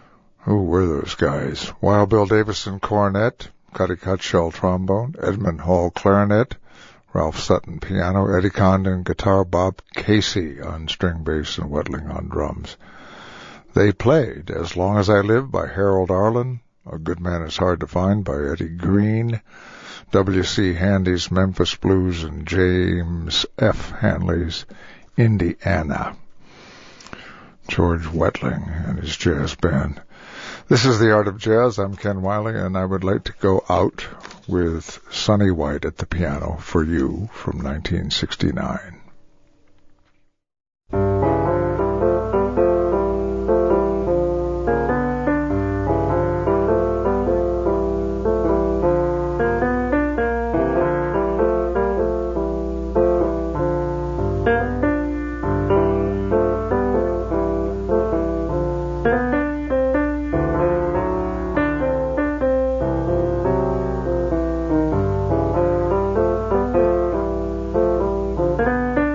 Who were those guys? Wild Bill Davison cornet, Cuddy Cutshell trombone, Edmund Hall clarinet, Ralph Sutton piano, Eddie Condon guitar, Bob Casey on string bass, and Wetling on drums. They played As Long as I Live by Harold Arlen, A Good Man is Hard to Find by Eddie Green, W C Handy's Memphis Blues, and James F. Hanley's Indiana. George Wetling and his jazz band. This is The Art of Jazz. I'm Ken Wiley, and I would like to go out with Sonny White at the piano for you from nineteen sixty-nine. Thank you.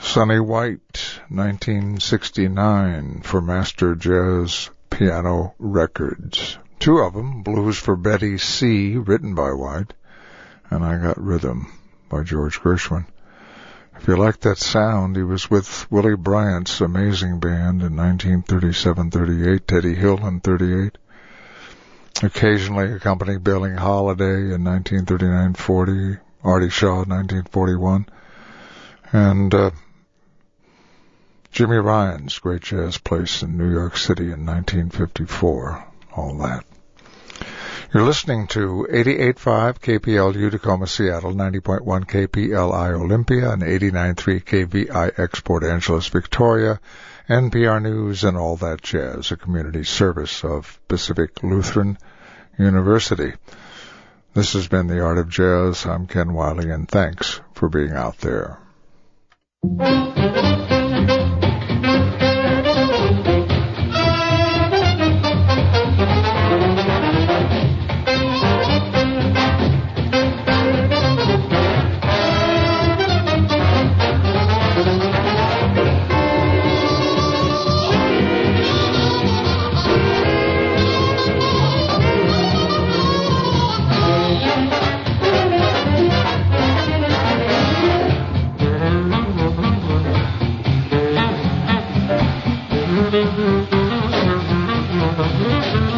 Sonny White, nineteen sixty-nine, for Master Jazz Piano Records. Two of them, Blues for Betty C., written by White, and I Got Rhythm by George Gershwin. If you like that sound, he was with Willie Bryant's amazing band in nineteen thirty-seven thirty-eight, Teddy Hill in thirty-eight. Occasionally accompanied Billie Holiday in nineteen thirty-nine forty, Artie Shaw in nineteen forty-one, and uh, Jimmy Ryan's great jazz place in New York City in nineteen fifty-four. All that. You're listening to eighty-eight point five K P L U Tacoma, Seattle, ninety point one K P L I Olympia, and eighty-nine point three K V I X Port Angeles, Victoria, N P R News, and All That Jazz, a community service of Pacific Lutheran University. This has been The Art of Jazz. I'm Ken Wiley, and thanks for being out there. Mm-hmm.